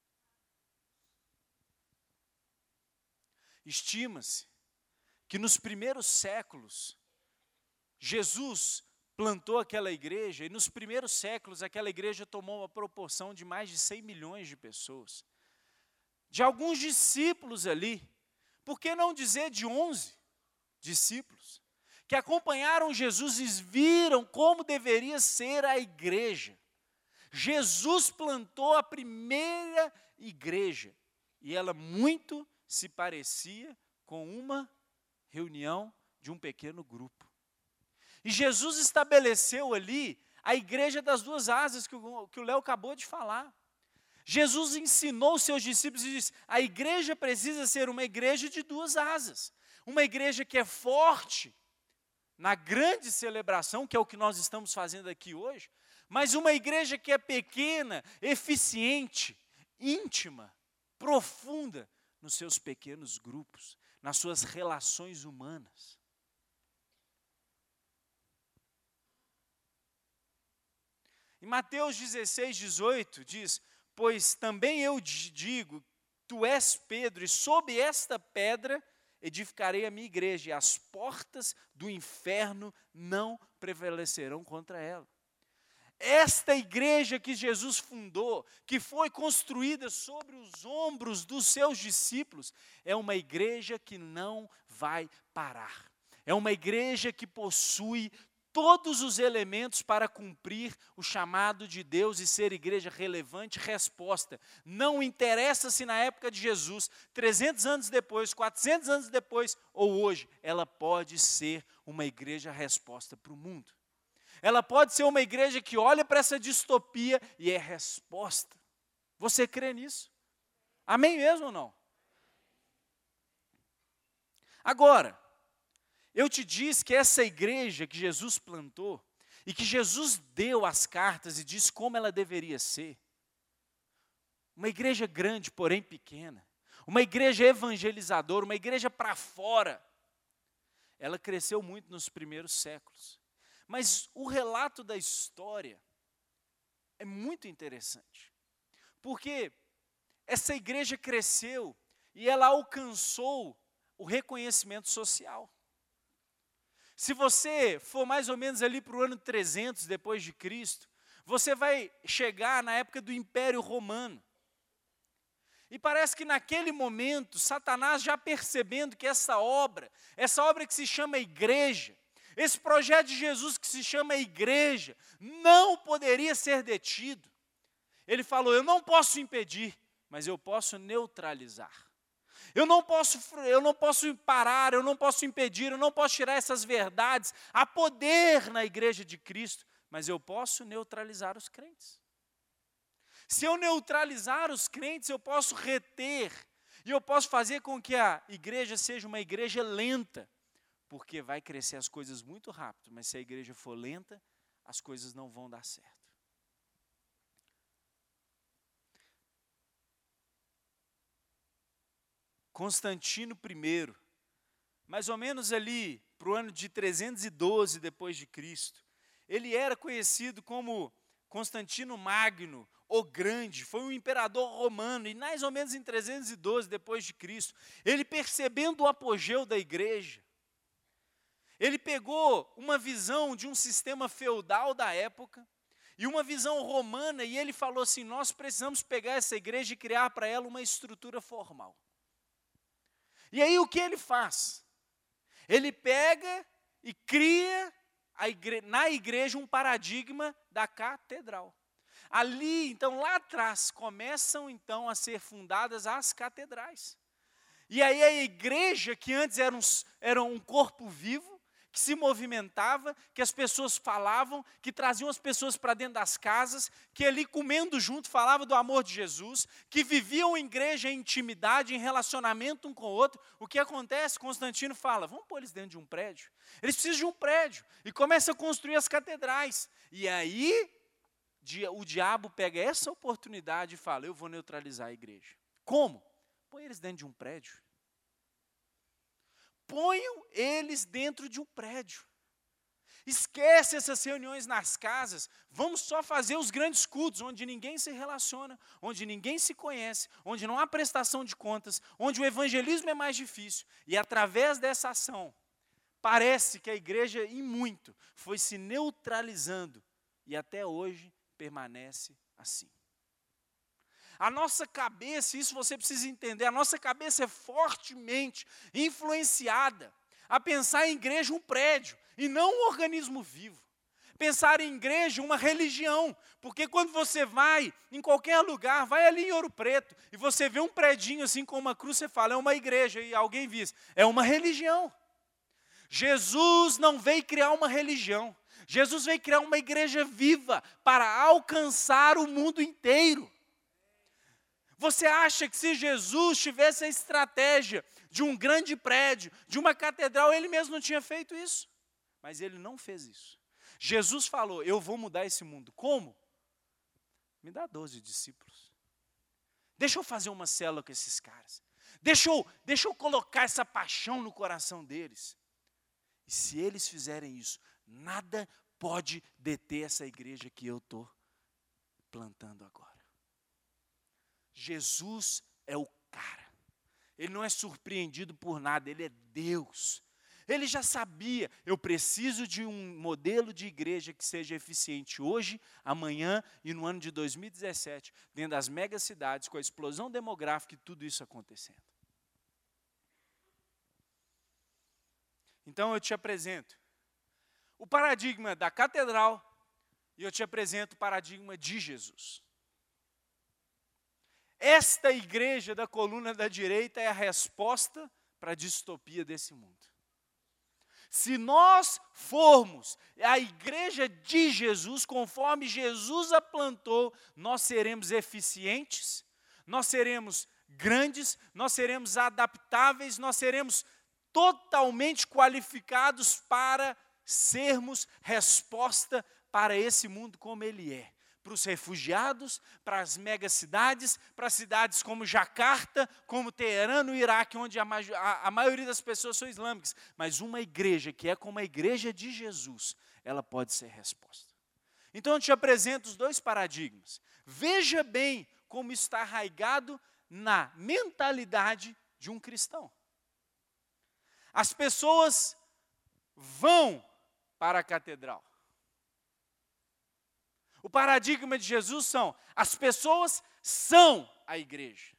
Speaker 1: Estima-se que nos primeiros séculos, Jesus plantou aquela igreja, e nos primeiros séculos aquela igreja tomou uma proporção de mais de 100 milhões de pessoas. De alguns discípulos ali, Por que não dizer de 11 discípulos que acompanharam Jesus e viram como deveria ser a igreja? Jesus plantou a primeira igreja e ela muito se parecia com uma reunião de um pequeno grupo. E Jesus estabeleceu ali a igreja das duas asas que o Léo acabou de falar. Jesus ensinou os seus discípulos e disse: a igreja precisa ser uma igreja de duas asas. Uma igreja que é forte na grande celebração, que é o que nós estamos fazendo aqui hoje, mas uma igreja que é pequena, eficiente, íntima, profunda nos seus pequenos grupos, nas suas relações humanas. Em Mateus 16, 18, diz: pois também eu digo, tu és Pedro, e sob esta pedra edificarei a minha igreja, e as portas do inferno não prevalecerão contra ela. Esta igreja que Jesus fundou, que foi construída sobre os ombros dos seus discípulos, é uma igreja que não vai parar. É uma igreja que possui todos os elementos para cumprir o chamado de Deus e ser igreja relevante. Resposta: não interessa se na época de Jesus, 300 anos depois, 400 anos depois ou hoje, ela pode ser uma igreja resposta para o mundo. Ela pode ser uma igreja que olha para essa distopia e é resposta. Você crê nisso? Amém mesmo ou não? Agora, eu te disse que essa igreja que Jesus plantou e que Jesus deu as cartas e disse como ela deveria ser, uma igreja grande, porém pequena, uma igreja evangelizadora, uma igreja para fora, ela cresceu muito nos primeiros séculos. Mas o relato da história é muito interessante, porque essa igreja cresceu e ela alcançou o reconhecimento social. Se você for mais ou menos ali para o ano 300 depois de Cristo, você vai chegar na época do Império Romano. E parece que naquele momento, Satanás já percebendo que essa obra que se chama igreja, esse projeto de Jesus que se chama igreja, não poderia ser detido. Ele falou: eu não posso impedir, mas eu posso neutralizar. Eu não posso parar, eu não posso impedir, eu não posso tirar essas verdades. Há poder na igreja de Cristo, mas eu posso neutralizar os crentes. Se eu neutralizar os crentes, eu posso reter, e eu posso fazer com que a igreja seja uma igreja lenta, porque vai crescer as coisas muito rápido, mas se a igreja for lenta, as coisas não vão dar certo. Constantino I, mais ou menos ali para o ano de 312 depois de Cristo, ele era conhecido como Constantino Magno, o Grande, foi um imperador romano, e mais ou menos em 312 depois de Cristo, ele percebendo o apogeu da igreja, ele pegou uma visão de um sistema feudal da época e uma visão romana, e ele falou assim: nós precisamos pegar essa igreja e criar para ela uma estrutura formal. E aí o que ele faz? Ele pega e cria na igreja um paradigma da catedral. Ali, então, lá atrás, começam então a ser fundadas as catedrais. E aí a igreja, que antes era um corpo vivo, que se movimentava, que as pessoas falavam, que traziam as pessoas para dentro das casas, que ali comendo junto falava do amor de Jesus, que viviam em igreja em intimidade, em relacionamento um com o outro. O que acontece? Constantino fala: vamos pôr eles dentro de um prédio. Eles precisam de um prédio. E começa a construir as catedrais. E aí o diabo pega essa oportunidade e fala: eu vou neutralizar a igreja. Como? Põe eles dentro de um prédio. Ponham eles dentro de um prédio. Esquece essas reuniões nas casas. Vamos só fazer os grandes cultos, onde ninguém se relaciona, onde ninguém se conhece, onde não há prestação de contas, onde o evangelismo é mais difícil. E através dessa ação, parece que a igreja, em muito, foi se neutralizando. E até hoje permanece assim. A nossa cabeça, isso você precisa entender, a nossa cabeça é fortemente influenciada a pensar em igreja um prédio e não um organismo vivo. Pensar em igreja uma religião, porque quando você vai em qualquer lugar, vai ali em Ouro Preto, e você vê um predinho assim com uma cruz, você fala, é uma igreja, e alguém diz, é uma religião. Jesus não veio criar uma religião, Jesus veio criar uma igreja viva para alcançar o mundo inteiro. Você acha que se Jesus tivesse a estratégia de um grande prédio, de uma catedral, ele mesmo não tinha feito isso? Mas ele não fez isso. Jesus falou, eu vou mudar esse mundo. Como? Me dá 12 discípulos. Deixa eu fazer uma célula com esses caras. Deixa eu colocar essa paixão no coração deles. E se eles fizerem isso, nada pode deter essa igreja que eu estou plantando agora. Jesus é o cara. Ele não é surpreendido por nada, ele é Deus. Ele já sabia, eu preciso de um modelo de igreja que seja eficiente hoje, amanhã e no ano de 2017, dentro das megacidades, com a explosão demográfica e tudo isso acontecendo. Então eu te apresento o paradigma da catedral e eu te apresento o paradigma de Jesus. Esta igreja da coluna da direita é a resposta para a distopia desse mundo. Se nós formos a igreja de Jesus, conforme Jesus a plantou, nós seremos eficientes, nós seremos grandes, nós seremos adaptáveis, nós seremos totalmente qualificados para sermos resposta para esse mundo como ele é. Para os refugiados, para as megacidades, para cidades como Jacarta, como Teherã, no Iraque, onde a maioria das pessoas são islâmicas. Mas uma igreja que é como a igreja de Jesus, ela pode ser resposta. Então eu te apresento os dois paradigmas. Veja bem como está arraigado na mentalidade de um cristão. As pessoas vão para a catedral. O paradigma de Jesus são, as pessoas são a igreja.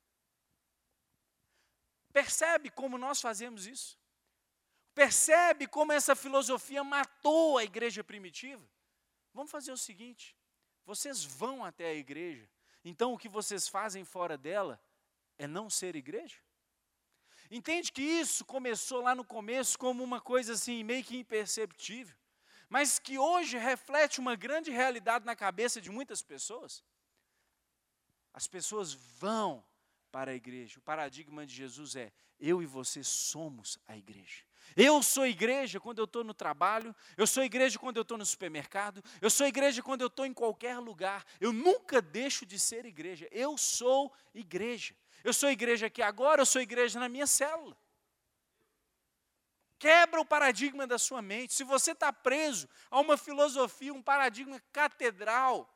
Speaker 1: Percebe como nós fazemos isso? Percebe como essa filosofia matou a igreja primitiva? Vamos fazer o seguinte, vocês vão até a igreja, então o que vocês fazem fora dela é não ser igreja? Entende que isso começou lá no começo como uma coisa assim, meio que imperceptível, mas que hoje reflete uma grande realidade na cabeça de muitas pessoas. As pessoas vão para a igreja. O paradigma de Jesus é, eu e você somos a igreja. Eu sou igreja quando eu estou no trabalho, eu sou igreja quando eu estou no supermercado, eu sou igreja quando eu estou em qualquer lugar. Eu nunca deixo de ser igreja, eu sou igreja. Eu sou igreja aqui agora, eu sou igreja na minha célula. Quebra o paradigma da sua mente. Se você está preso a uma filosofia, um paradigma catedral,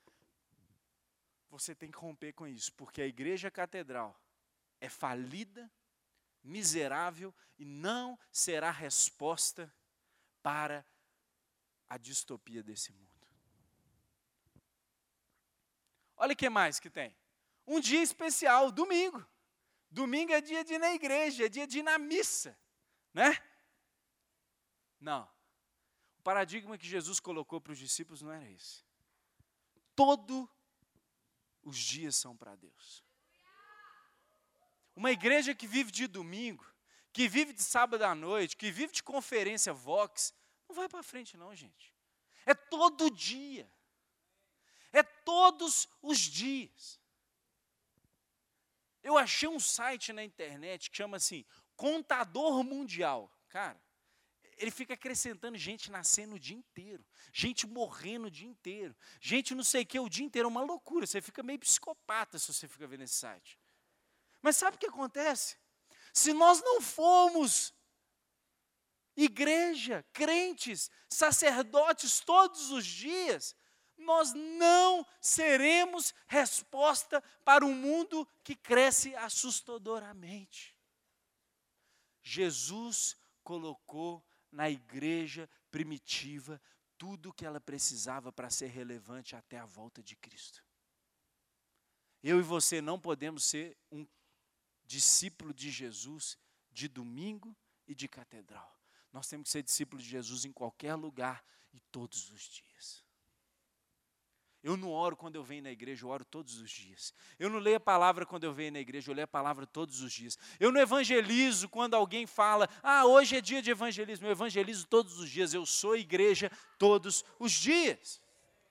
Speaker 1: você tem que romper com isso, porque a igreja catedral é falida, miserável e não será resposta para a distopia desse mundo. Olha o que mais que tem. Um dia especial, domingo. Domingo é dia de ir na igreja, é dia de ir na missa, né? Não. O paradigma que Jesus colocou para os discípulos não era esse. Todos os dias são para Deus. Uma igreja que vive de domingo, que vive de sábado à noite, que vive de conferência Vox, não vai para frente não, gente. É todo dia. É todos os dias. Eu achei um site na internet que chama assim, Contador Mundial. Cara, ele fica acrescentando gente nascendo o dia inteiro, gente morrendo o dia inteiro, gente não sei o que o dia inteiro, é uma loucura, você fica meio psicopata se você fica vendo esse site. Mas sabe o que acontece? Se nós não formos igreja, crentes, sacerdotes todos os dias, nós não seremos resposta para um mundo que cresce assustadoramente. Jesus colocou na igreja primitiva tudo o que ela precisava para ser relevante até a volta de Cristo. Eu e você não podemos ser um discípulo de Jesus de domingo e de catedral. Nós temos que ser discípulos de Jesus em qualquer lugar e todos os dias. Eu não oro quando eu venho na igreja, eu oro todos os dias. Eu não leio a palavra quando eu venho na igreja, eu leio a palavra todos os dias. Eu não evangelizo quando alguém fala, hoje é dia de evangelismo. Eu evangelizo todos os dias, eu sou igreja todos os dias.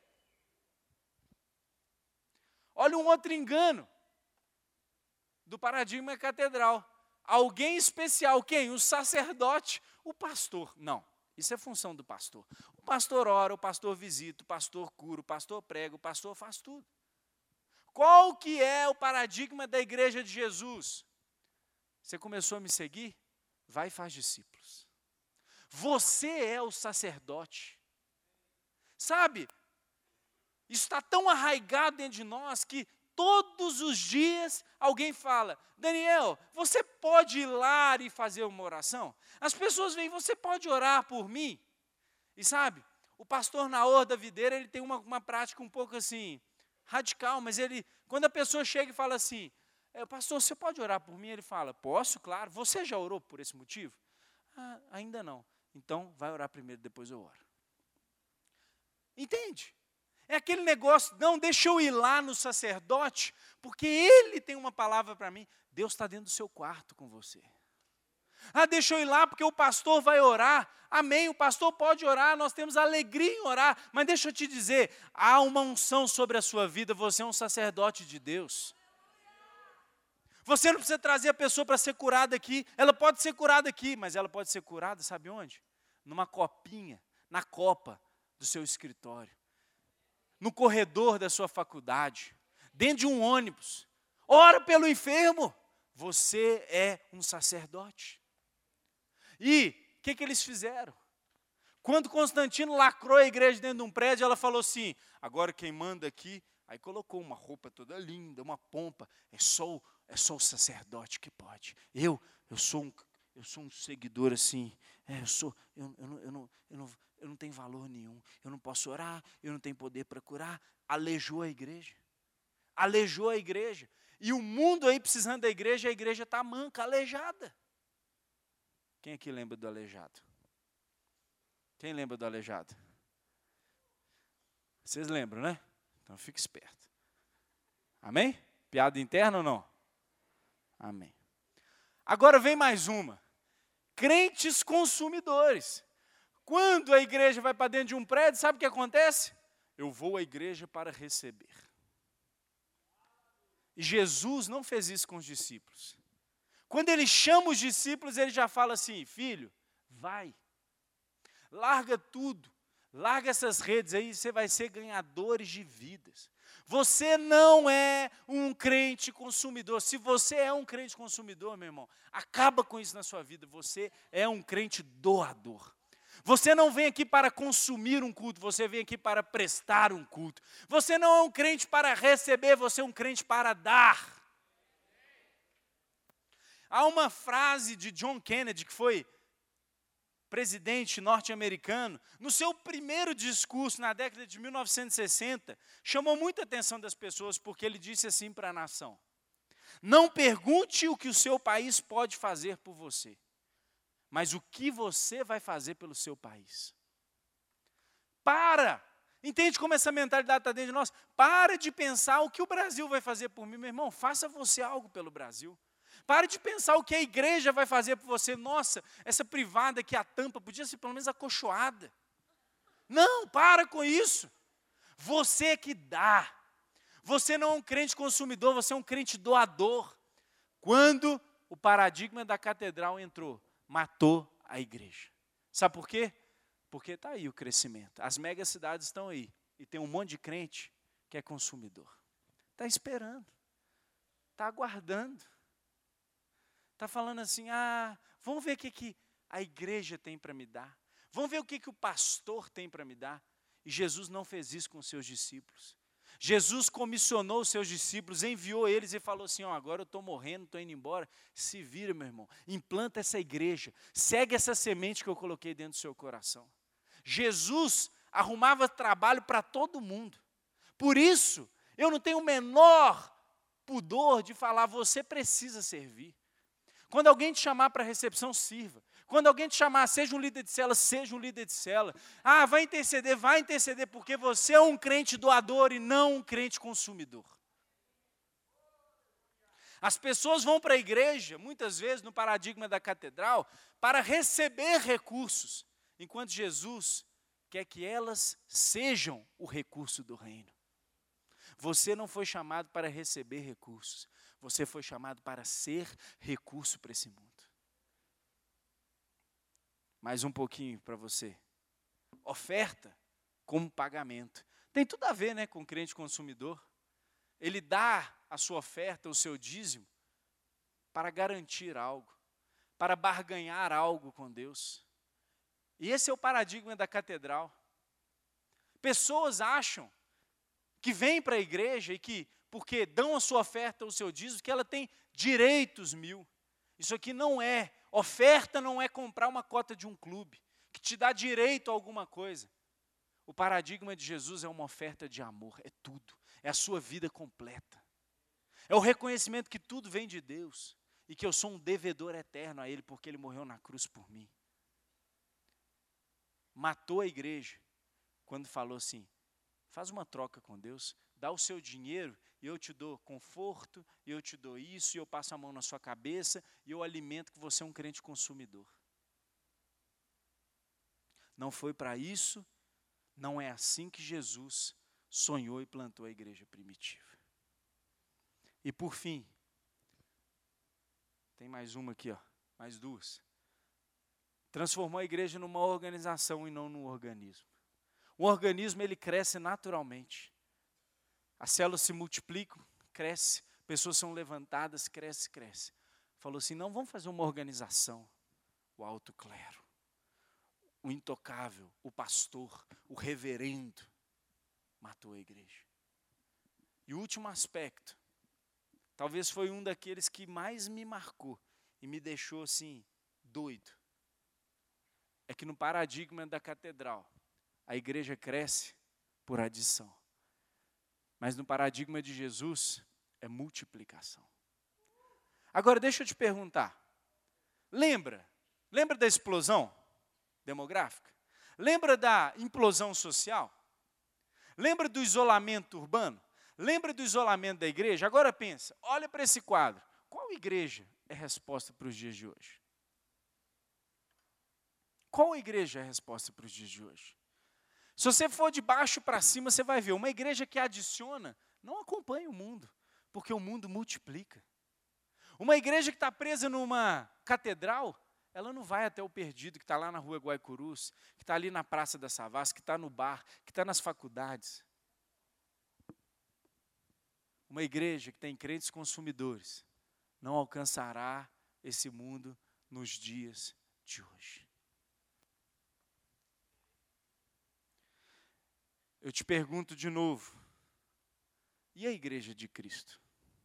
Speaker 1: Olha um outro engano do paradigma catedral. Alguém especial, quem? O sacerdote, o pastor. Não, isso é função do pastor. O pastor ora, o pastor visita, o pastor cura, o pastor prega, o pastor faz tudo. Qual que é o paradigma da igreja de Jesus? Você começou a me seguir? Vai e faz discípulos. Você é o sacerdote. Sabe, isso está tão arraigado dentro de nós que todos os dias alguém fala, Daniel, você pode ir lá e fazer uma oração? As pessoas vêm, você pode orar por mim? E sabe, o pastor Naor da Videira, ele tem uma prática um pouco assim, radical, mas quando a pessoa chega e fala assim, pastor, você pode orar por mim? Ele fala, posso, claro. Você já orou por esse motivo? Ainda não. Então, vai orar primeiro, depois eu oro. Entende? É aquele negócio, não, deixa eu ir lá no sacerdote, porque ele tem uma palavra para mim. Deus está dentro do seu quarto com você. Deixa eu ir lá porque o pastor vai orar. Amém, o pastor pode orar, nós temos alegria em orar. Mas deixa eu te dizer, há uma unção sobre a sua vida, você é um sacerdote de Deus. Você não precisa trazer a pessoa para ser curada aqui. Ela pode ser curada aqui, mas ela pode ser curada, sabe onde? Numa copinha, na copa do seu escritório. No corredor da sua faculdade, dentro de um ônibus. Ora pelo enfermo. Você é um sacerdote. E o que eles fizeram? Quando Constantino lacrou a igreja dentro de um prédio, ela falou assim, agora quem manda aqui, aí colocou uma roupa toda linda, uma pompa, é só o sacerdote que pode. Eu sou um seguidor assim, eu não tenho valor nenhum, eu não posso orar, eu não tenho poder para curar. Aleijou a igreja. Aleijou a igreja. E o mundo aí precisando da igreja, a igreja está manca, aleijada. Quem aqui lembra do aleijado? Quem lembra do aleijado? Vocês lembram, né? Então fique esperto. Amém? Piada interna ou não? Amém. Agora vem mais uma. Crentes consumidores. Quando a igreja vai para dentro de um prédio, sabe o que acontece? Eu vou à igreja para receber. E Jesus não fez isso com os discípulos. Quando ele chama os discípulos, ele já fala assim, filho, vai. Larga tudo. Larga essas redes aí, você vai ser ganhadores de vidas. Você não é um crente consumidor. Se você é um crente consumidor, meu irmão, acaba com isso na sua vida. Você é um crente doador. Você não vem aqui para consumir um culto, você vem aqui para prestar um culto. Você não é um crente para receber, você é um crente para dar. Há uma frase de John Kennedy, que foi presidente norte-americano, no seu primeiro discurso na década de 1960, chamou muita atenção das pessoas, porque ele disse assim para a nação, não pergunte o que o seu país pode fazer por você, mas o que você vai fazer pelo seu país. Entende como essa mentalidade está dentro de nós? Para de pensar o que o Brasil vai fazer por mim, meu irmão, faça você algo pelo Brasil. Pare de pensar o que a igreja vai fazer por você. Nossa, essa privada aqui, a tampa, podia ser pelo menos acolchoada. Não, para com isso. Você que dá. Você não é um crente consumidor, você é um crente doador. Quando o paradigma da catedral entrou, matou a igreja. Sabe por quê? Porque está aí o crescimento. As megacidades estão aí. E tem um monte de crente que é consumidor. Está esperando. Está aguardando. Está falando assim, vamos ver o que a igreja tem para me dar. Vamos ver o que o pastor tem para me dar. E Jesus não fez isso com os seus discípulos. Jesus comissionou os seus discípulos, enviou eles e falou assim, agora eu estou morrendo, estou indo embora. Se vira, meu irmão, implanta essa igreja, segue essa semente que eu coloquei dentro do seu coração. Jesus arrumava trabalho para todo mundo. Por isso, eu não tenho o menor pudor de falar, você precisa servir. Quando alguém te chamar para a recepção, sirva. Quando alguém te chamar, seja um líder de célula, seja um líder de célula. Ah, vai interceder, porque você é um crente doador e não um crente consumidor. As pessoas vão para a igreja, muitas vezes no paradigma da catedral, para receber recursos, enquanto Jesus quer que elas sejam o recurso do reino. Você não foi chamado para receber recursos, você foi chamado para ser recurso para esse mundo. Mais um pouquinho para você. Oferta como pagamento. Tem tudo a ver, né, com o crente consumidor. Ele dá a sua oferta, o seu dízimo, para garantir algo, para barganhar algo com Deus. E esse é o paradigma da catedral. Pessoas acham que vêm para a igreja e que, porque dão a sua oferta, o seu dízimo, que ela tem direitos mil. Isso aqui não é. Oferta não é comprar uma cota de um clube, que te dá direito a alguma coisa. O paradigma de Jesus é uma oferta de amor, é tudo. É a sua vida completa. É o reconhecimento que tudo vem de Deus e que eu sou um devedor eterno a Ele, porque Ele morreu na cruz por mim. Matou a igreja quando falou assim, faz uma troca com Deus, dá o seu dinheiro e eu te dou conforto, e eu te dou isso, e eu passo a mão na sua cabeça, e eu alimento que você é um crente consumidor. Não foi para isso, não é assim que Jesus sonhou e plantou a igreja primitiva. E por fim, tem mais uma aqui, mais duas. Transformou a igreja numa organização e não num organismo. O organismo, ele cresce naturalmente. As células se multiplicam, cresce, pessoas são levantadas, cresce. Falou assim, não, vamos fazer uma organização. O alto clero, o intocável, o pastor, o reverendo, matou a igreja. E o último aspecto, talvez foi um daqueles que mais me marcou e me deixou assim, doido. É que no paradigma da catedral, a igreja cresce por adição. Mas no paradigma de Jesus, é multiplicação. Agora, deixa eu te perguntar. Lembra da explosão demográfica? Lembra da implosão social? Lembra do isolamento urbano? Lembra do isolamento da igreja? Agora pensa, olha para esse quadro. Qual igreja é a resposta para os dias de hoje? Qual igreja é a resposta para os dias de hoje? Se você for de baixo para cima, você vai ver, uma igreja que adiciona, não acompanha o mundo, porque o mundo multiplica. Uma igreja que está presa numa catedral, ela não vai até o perdido, que está lá na rua Guaicurus, que está ali na Praça da Savassi, que está no bar, que está nas faculdades. Uma igreja que tem crentes consumidores, não alcançará esse mundo nos dias de hoje. Eu te pergunto de novo, e a igreja de Cristo?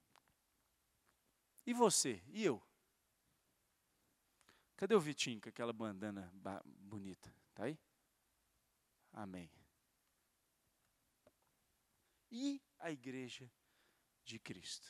Speaker 1: E você? E eu? Cadê o Vitinho com aquela bandana bonita? Está aí? Amém. E a igreja de Cristo?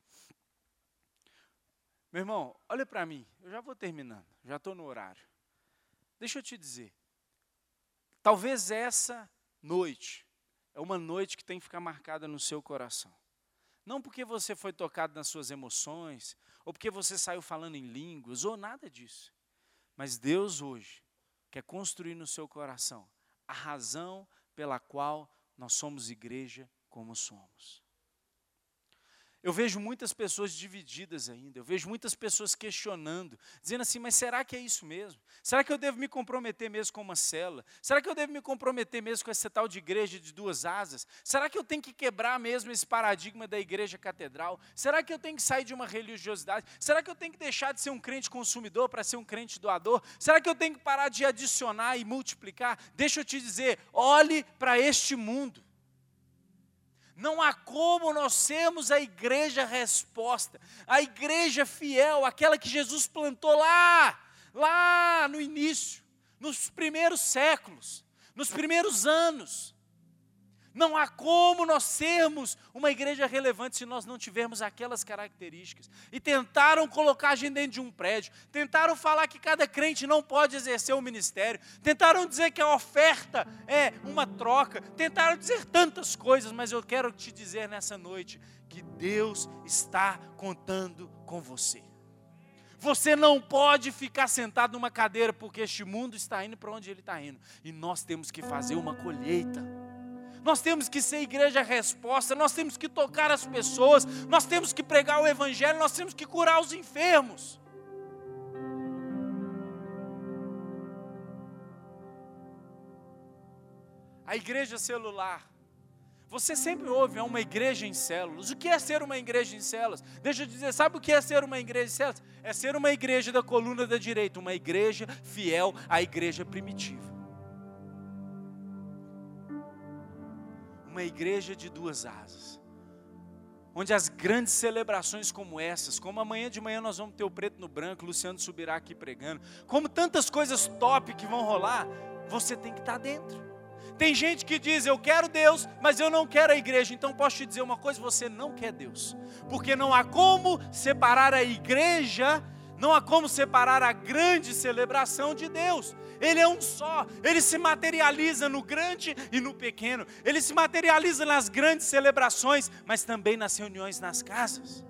Speaker 1: Meu irmão, olha para mim, eu já vou terminando, já estou no horário. Deixa eu te dizer, talvez essa noite é uma noite que tem que ficar marcada no seu coração. Não porque você foi tocado nas suas emoções, ou porque você saiu falando em línguas, ou nada disso. Mas Deus hoje quer construir no seu coração a razão pela qual nós somos igreja como somos. Eu vejo muitas pessoas divididas ainda, eu vejo muitas pessoas questionando, dizendo assim, mas será que é isso mesmo? Será que eu devo me comprometer mesmo com uma célula? Será que eu devo me comprometer mesmo com essa tal de igreja de duas asas? Será que eu tenho que quebrar mesmo esse paradigma da igreja catedral? Será que eu tenho que sair de uma religiosidade? Será que eu tenho que deixar de ser um crente consumidor para ser um crente doador? Será que eu tenho que parar de adicionar e multiplicar? Deixa eu te dizer, olhe para este mundo. Não há como nós sermos a igreja resposta, a igreja fiel, aquela que Jesus plantou lá no início, nos primeiros séculos, nos primeiros anos. Não há como nós sermos uma igreja relevante se nós não tivermos aquelas características. E tentaram colocar a gente dentro de um prédio, tentaram falar que cada crente não pode exercer o ministério, tentaram dizer que a oferta é uma troca, tentaram dizer tantas coisas, mas eu quero te dizer nessa noite que Deus está contando com você. Você não pode ficar sentado numa cadeira, porque este mundo está indo para onde ele está indo. E nós temos que fazer uma colheita. Nós temos que ser igreja resposta, nós temos que tocar as pessoas, nós temos que pregar o evangelho, nós temos que curar os enfermos. A igreja celular. Você sempre ouve, é uma igreja em células. O que é ser uma igreja em células? Deixa eu dizer, sabe o que é ser uma igreja em células? É ser uma igreja da coluna da direita, uma igreja fiel à igreja primitiva. Uma igreja de duas asas, onde as grandes celebrações como essas, como amanhã de manhã nós vamos ter o Preto no Branco, Luciano subirá aqui pregando, como tantas coisas top que vão rolar, você tem que estar dentro. Tem gente que diz, eu quero Deus, mas eu não quero a igreja. Então posso te dizer uma coisa, você não quer Deus, porque não há como separar a igreja, não há como separar a grande celebração de Deus. Ele é um só, ele se materializa no grande e no pequeno, ele se materializa nas grandes celebrações, mas também nas reuniões nas casas.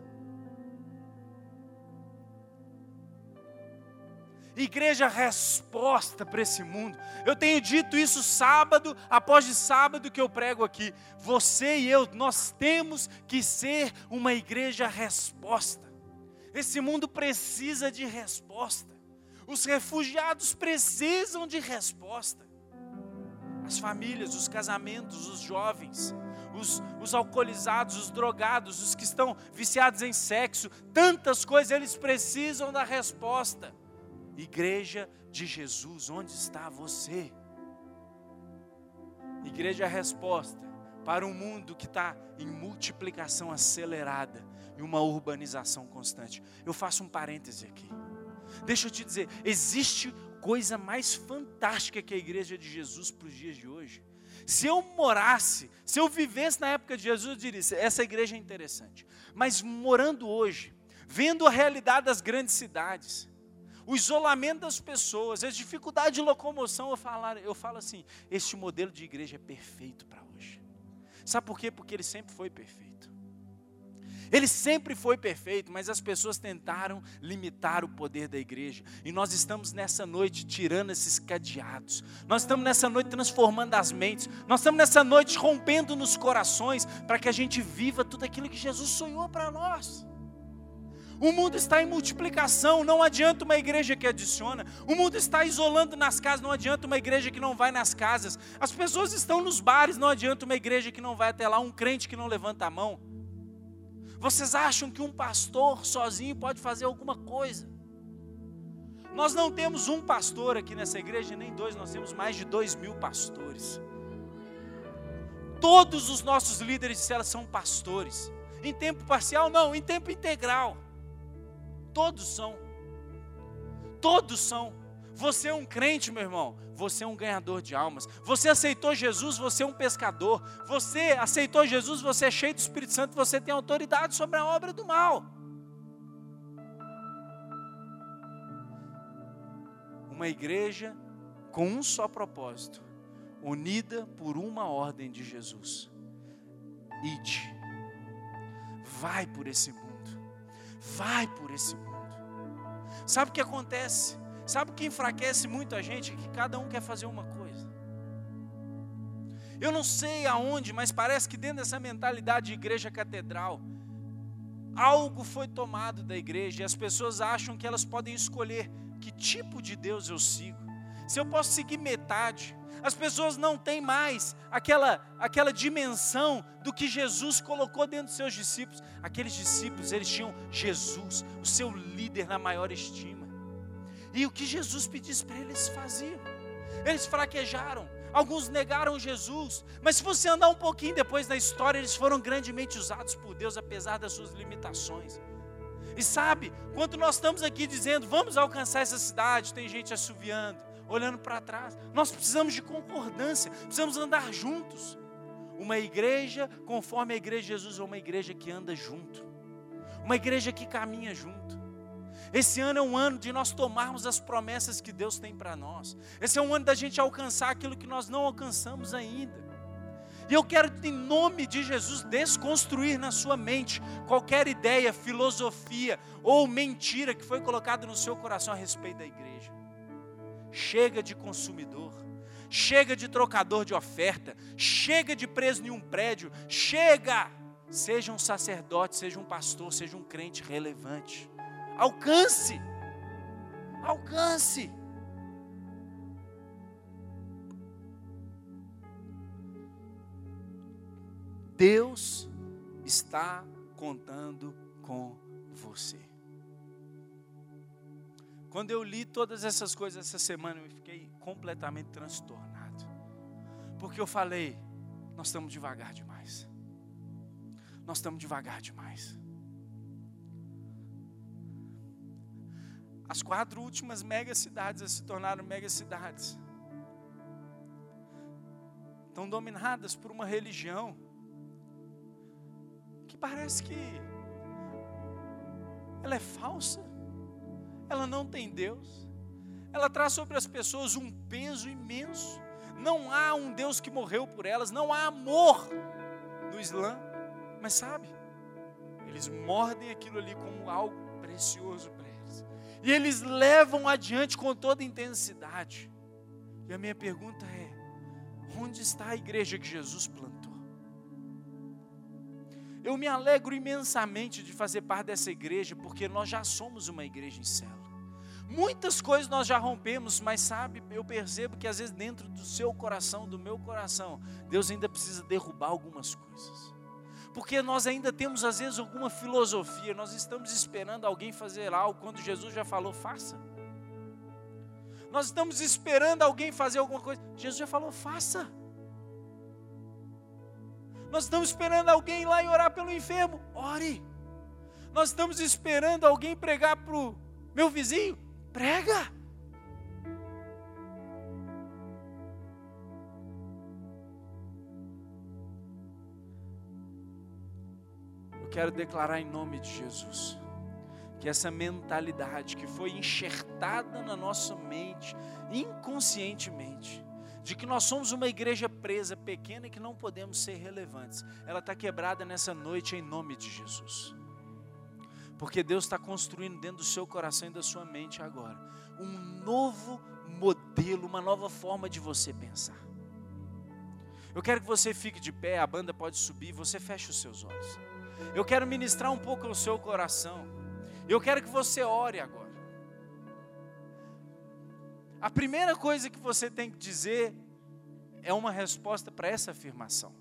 Speaker 1: Igreja resposta para esse mundo. Eu tenho dito isso sábado após de sábado que eu prego aqui. Você e eu, nós temos que ser uma igreja resposta. Esse mundo precisa de resposta. Os refugiados precisam de resposta. As famílias, os casamentos, os jovens, os alcoolizados, os drogados, os que estão viciados em sexo, tantas coisas, eles precisam da resposta. Igreja de Jesus, onde está você? Igreja é a resposta para um mundo que está em multiplicação acelerada e uma urbanização constante. Eu faço um parêntese aqui. Deixa eu te dizer, existe coisa mais fantástica que a igreja de Jesus para os dias de hoje? Se eu morasse, se eu vivesse na época de Jesus, eu diria, essa igreja é interessante. Mas morando hoje, vendo a realidade das grandes cidades, o isolamento das pessoas, a dificuldade de locomoção, eu falo assim, este modelo de igreja é perfeito para hoje. Sabe por quê? Porque ele sempre foi perfeito. Ele sempre foi perfeito, mas as pessoas tentaram limitar o poder da igreja. E nós estamos nessa noite tirando esses cadeados. Nós estamos nessa noite transformando as mentes. Nós estamos nessa noite rompendo nos corações para que a gente viva tudo aquilo que Jesus sonhou para nós. O mundo está em multiplicação, não adianta uma igreja que adiciona. O mundo está isolando nas casas, não adianta uma igreja que não vai nas casas. As pessoas estão nos bares, não adianta uma igreja que não vai até lá, um crente que não levanta a mão. Vocês acham que um pastor sozinho pode fazer alguma coisa? Nós não temos um pastor aqui nessa igreja, nem dois, nós temos mais de 2.000 pastores. Todos os nossos líderes de célula são pastores. Em tempo parcial não, em tempo integral. Todos são. Todos são. Você é um crente, meu irmão. Você é um ganhador de almas. Você aceitou Jesus, você é um pescador. Você aceitou Jesus, você é cheio do Espírito Santo, você tem autoridade sobre a obra do mal. Uma igreja com um só propósito, unida por uma ordem de Jesus. Ide. Vai por esse mundo. Vai por esse mundo. Sabe o que acontece? Sabe o que enfraquece muito a gente? É que cada um quer fazer uma coisa. Eu não sei aonde, mas parece que dentro dessa mentalidade de igreja catedral, algo foi tomado da igreja e as pessoas acham que elas podem escolher que tipo de Deus eu sigo. Se eu posso seguir metade, as pessoas não têm mais aquela dimensão do que Jesus colocou dentro dos seus discípulos. Aqueles discípulos, eles tinham Jesus, o seu líder na maior estima. E o que Jesus pedisse para eles faziam. Eles fraquejaram, alguns negaram Jesus, mas se você andar um pouquinho depois da história, eles foram grandemente usados por Deus, apesar das suas limitações. E sabe, quando nós estamos aqui dizendo, vamos alcançar essa cidade, tem gente assoviando, olhando para trás. Nós precisamos de concordância, precisamos andar juntos. Uma igreja conforme a igreja de Jesus é uma igreja que anda junto. Uma igreja que caminha junto. Esse ano é um ano de nós tomarmos as promessas que Deus tem para nós. Esse é um ano da gente alcançar aquilo que nós não alcançamos ainda. E eu quero, em nome de Jesus, desconstruir na sua mente qualquer ideia, filosofia ou mentira que foi colocada no seu coração a respeito da igreja. Chega de consumidor, chega de trocador de oferta, chega de preso em um prédio, chega! Seja um sacerdote, seja um pastor, seja um crente relevante. Alcance! Alcance! Deus está contando com você. Quando eu li todas essas coisas essa semana, eu fiquei completamente transtornado. Porque eu falei, nós estamos devagar demais. Nós estamos devagar demais. As 4 últimas megacidades se tornaram megacidades. Estão dominadas por uma religião que parece que ela é falsa, ela não tem Deus, ela traz sobre as pessoas um peso imenso. Não há um Deus que morreu por elas, não há amor no Islã, mas sabe, eles mordem aquilo ali como algo precioso para eles, e eles levam adiante com toda intensidade. E a minha pergunta é: onde está a igreja que Jesus plantou? Eu me alegro imensamente de fazer parte dessa igreja, porque nós já somos uma igreja em célula. Muitas coisas nós já rompemos, mas sabe, eu percebo que às vezes dentro do seu coração, do meu coração, Deus ainda precisa derrubar algumas coisas. Porque nós ainda temos às vezes alguma filosofia, nós estamos esperando alguém fazer algo, quando Jesus já falou, faça. Nós estamos esperando alguém fazer alguma coisa, Jesus já falou, faça. Nós estamos esperando alguém ir lá e orar pelo enfermo, ore. Nós estamos esperando alguém pregar para o meu vizinho, prega. Eu quero declarar em nome de Jesus, que essa mentalidade que foi enxertada na nossa mente, inconscientemente, de que nós somos uma igreja presa, pequena e que não podemos ser relevantes, ela está quebrada nessa noite em nome de Jesus. Porque Deus está construindo dentro do seu coração e da sua mente agora um novo modelo, uma nova forma de você pensar. Eu quero que você fique de pé, a banda pode subir, você feche os seus olhos. Eu quero ministrar um pouco ao seu coração. Eu quero que você ore agora. A primeira coisa que você tem que dizer é uma resposta para essa afirmação.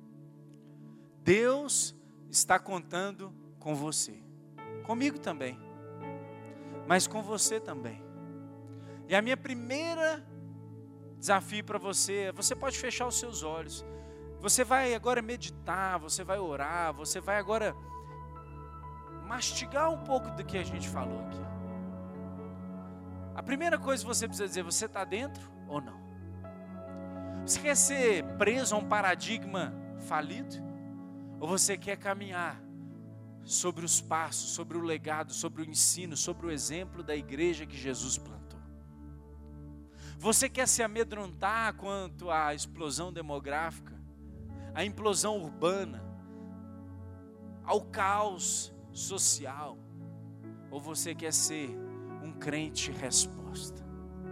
Speaker 1: Deus está contando com você. Comigo também, mas com você também. E a minha primeira desafio para você, você pode fechar os seus olhos. Você vai agora meditar, você vai orar, você vai agora mastigar um pouco do que a gente falou aqui. A primeira coisa que você precisa dizer, você está dentro ou não? Você quer ser preso a um paradigma falido? Ou você quer caminhar sobre os passos, sobre o legado, sobre o ensino, sobre o exemplo da igreja que Jesus plantou? Você quer se amedrontar quanto à explosão demográfica, à implosão urbana, ao caos social? Ou você quer ser um crente resposta?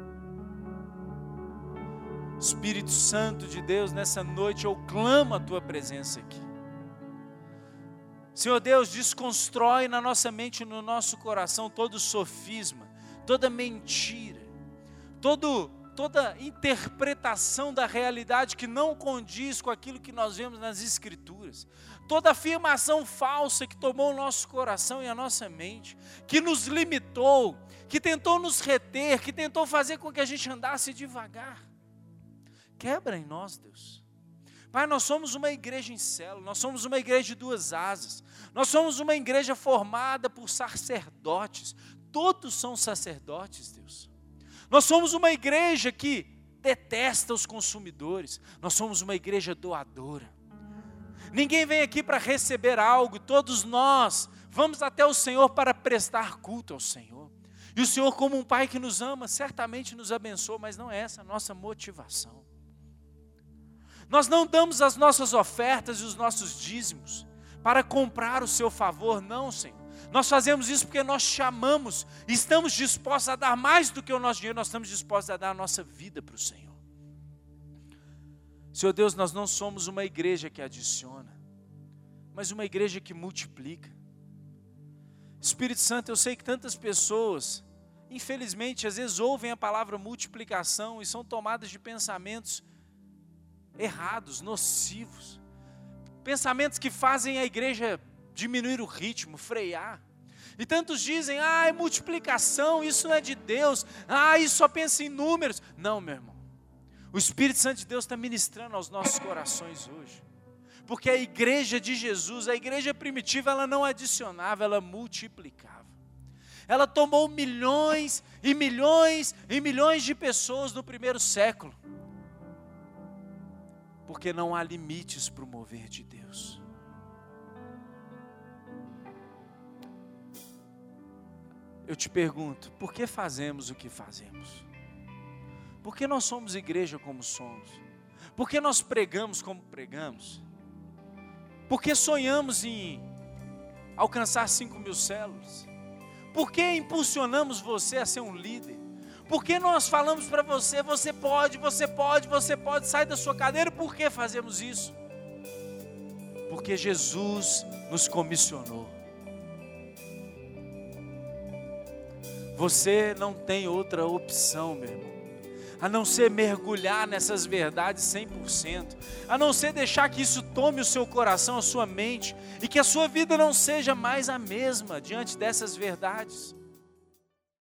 Speaker 1: Espírito Santo de Deus, nessa noite eu clamo a tua presença aqui. Senhor Deus, desconstrói na nossa mente e no nosso coração todo sofisma, toda mentira, toda interpretação da realidade que não condiz com aquilo que nós vemos nas Escrituras, toda afirmação falsa que tomou o nosso coração e a nossa mente, que nos limitou, que tentou nos reter, que tentou fazer com que a gente andasse devagar. Quebra em nós, Deus. Pai, nós somos uma igreja em célula, nós somos uma igreja de 2 asas, nós somos uma igreja formada por sacerdotes, todos são sacerdotes, Deus. Nós somos uma igreja que detesta os consumidores, nós somos uma igreja doadora, Ninguém vem aqui para receber algo, todos nós vamos até o Senhor para prestar culto ao Senhor. E o Senhor, como um Pai que nos ama, certamente nos abençoa, mas não é essa a nossa motivação. Nós não damos as nossas ofertas e os nossos dízimos para comprar o seu favor, não, Senhor. Nós fazemos isso porque nós te amamos e estamos dispostos a dar mais do que o nosso dinheiro, nós estamos dispostos a dar a nossa vida para o Senhor. Senhor Deus, nós não somos uma igreja que adiciona, mas uma igreja que multiplica. Espírito Santo, eu sei que tantas pessoas, infelizmente, às vezes ouvem a palavra multiplicação e são tomadas de pensamentos errados, nocivos. Pensamentos que fazem a igreja diminuir o ritmo, frear. E tantos dizem, é multiplicação, isso não é de Deus. Isso só pensa em números. Não, meu irmão. O Espírito Santo de Deus está ministrando aos nossos corações hoje. Porque a igreja de Jesus, a igreja primitiva, ela não adicionava, ela multiplicava. Ela tomou milhões e milhões e milhões de pessoas no primeiro século. Porque não há limites para o mover de Deus. Eu te pergunto, por que fazemos o que fazemos? Por que nós somos igreja como somos? Por que nós pregamos como pregamos? Por que sonhamos em alcançar 5.000 células? Por que impulsionamos você a ser um líder? Por que nós falamos para você, você pode, sai da sua cadeira? Por que fazemos isso? Porque Jesus nos comissionou. Você não tem outra opção, meu irmão, a não ser mergulhar nessas verdades 100%, a não ser deixar que isso tome o seu coração, a sua mente, e que a sua vida não seja mais a mesma diante dessas verdades.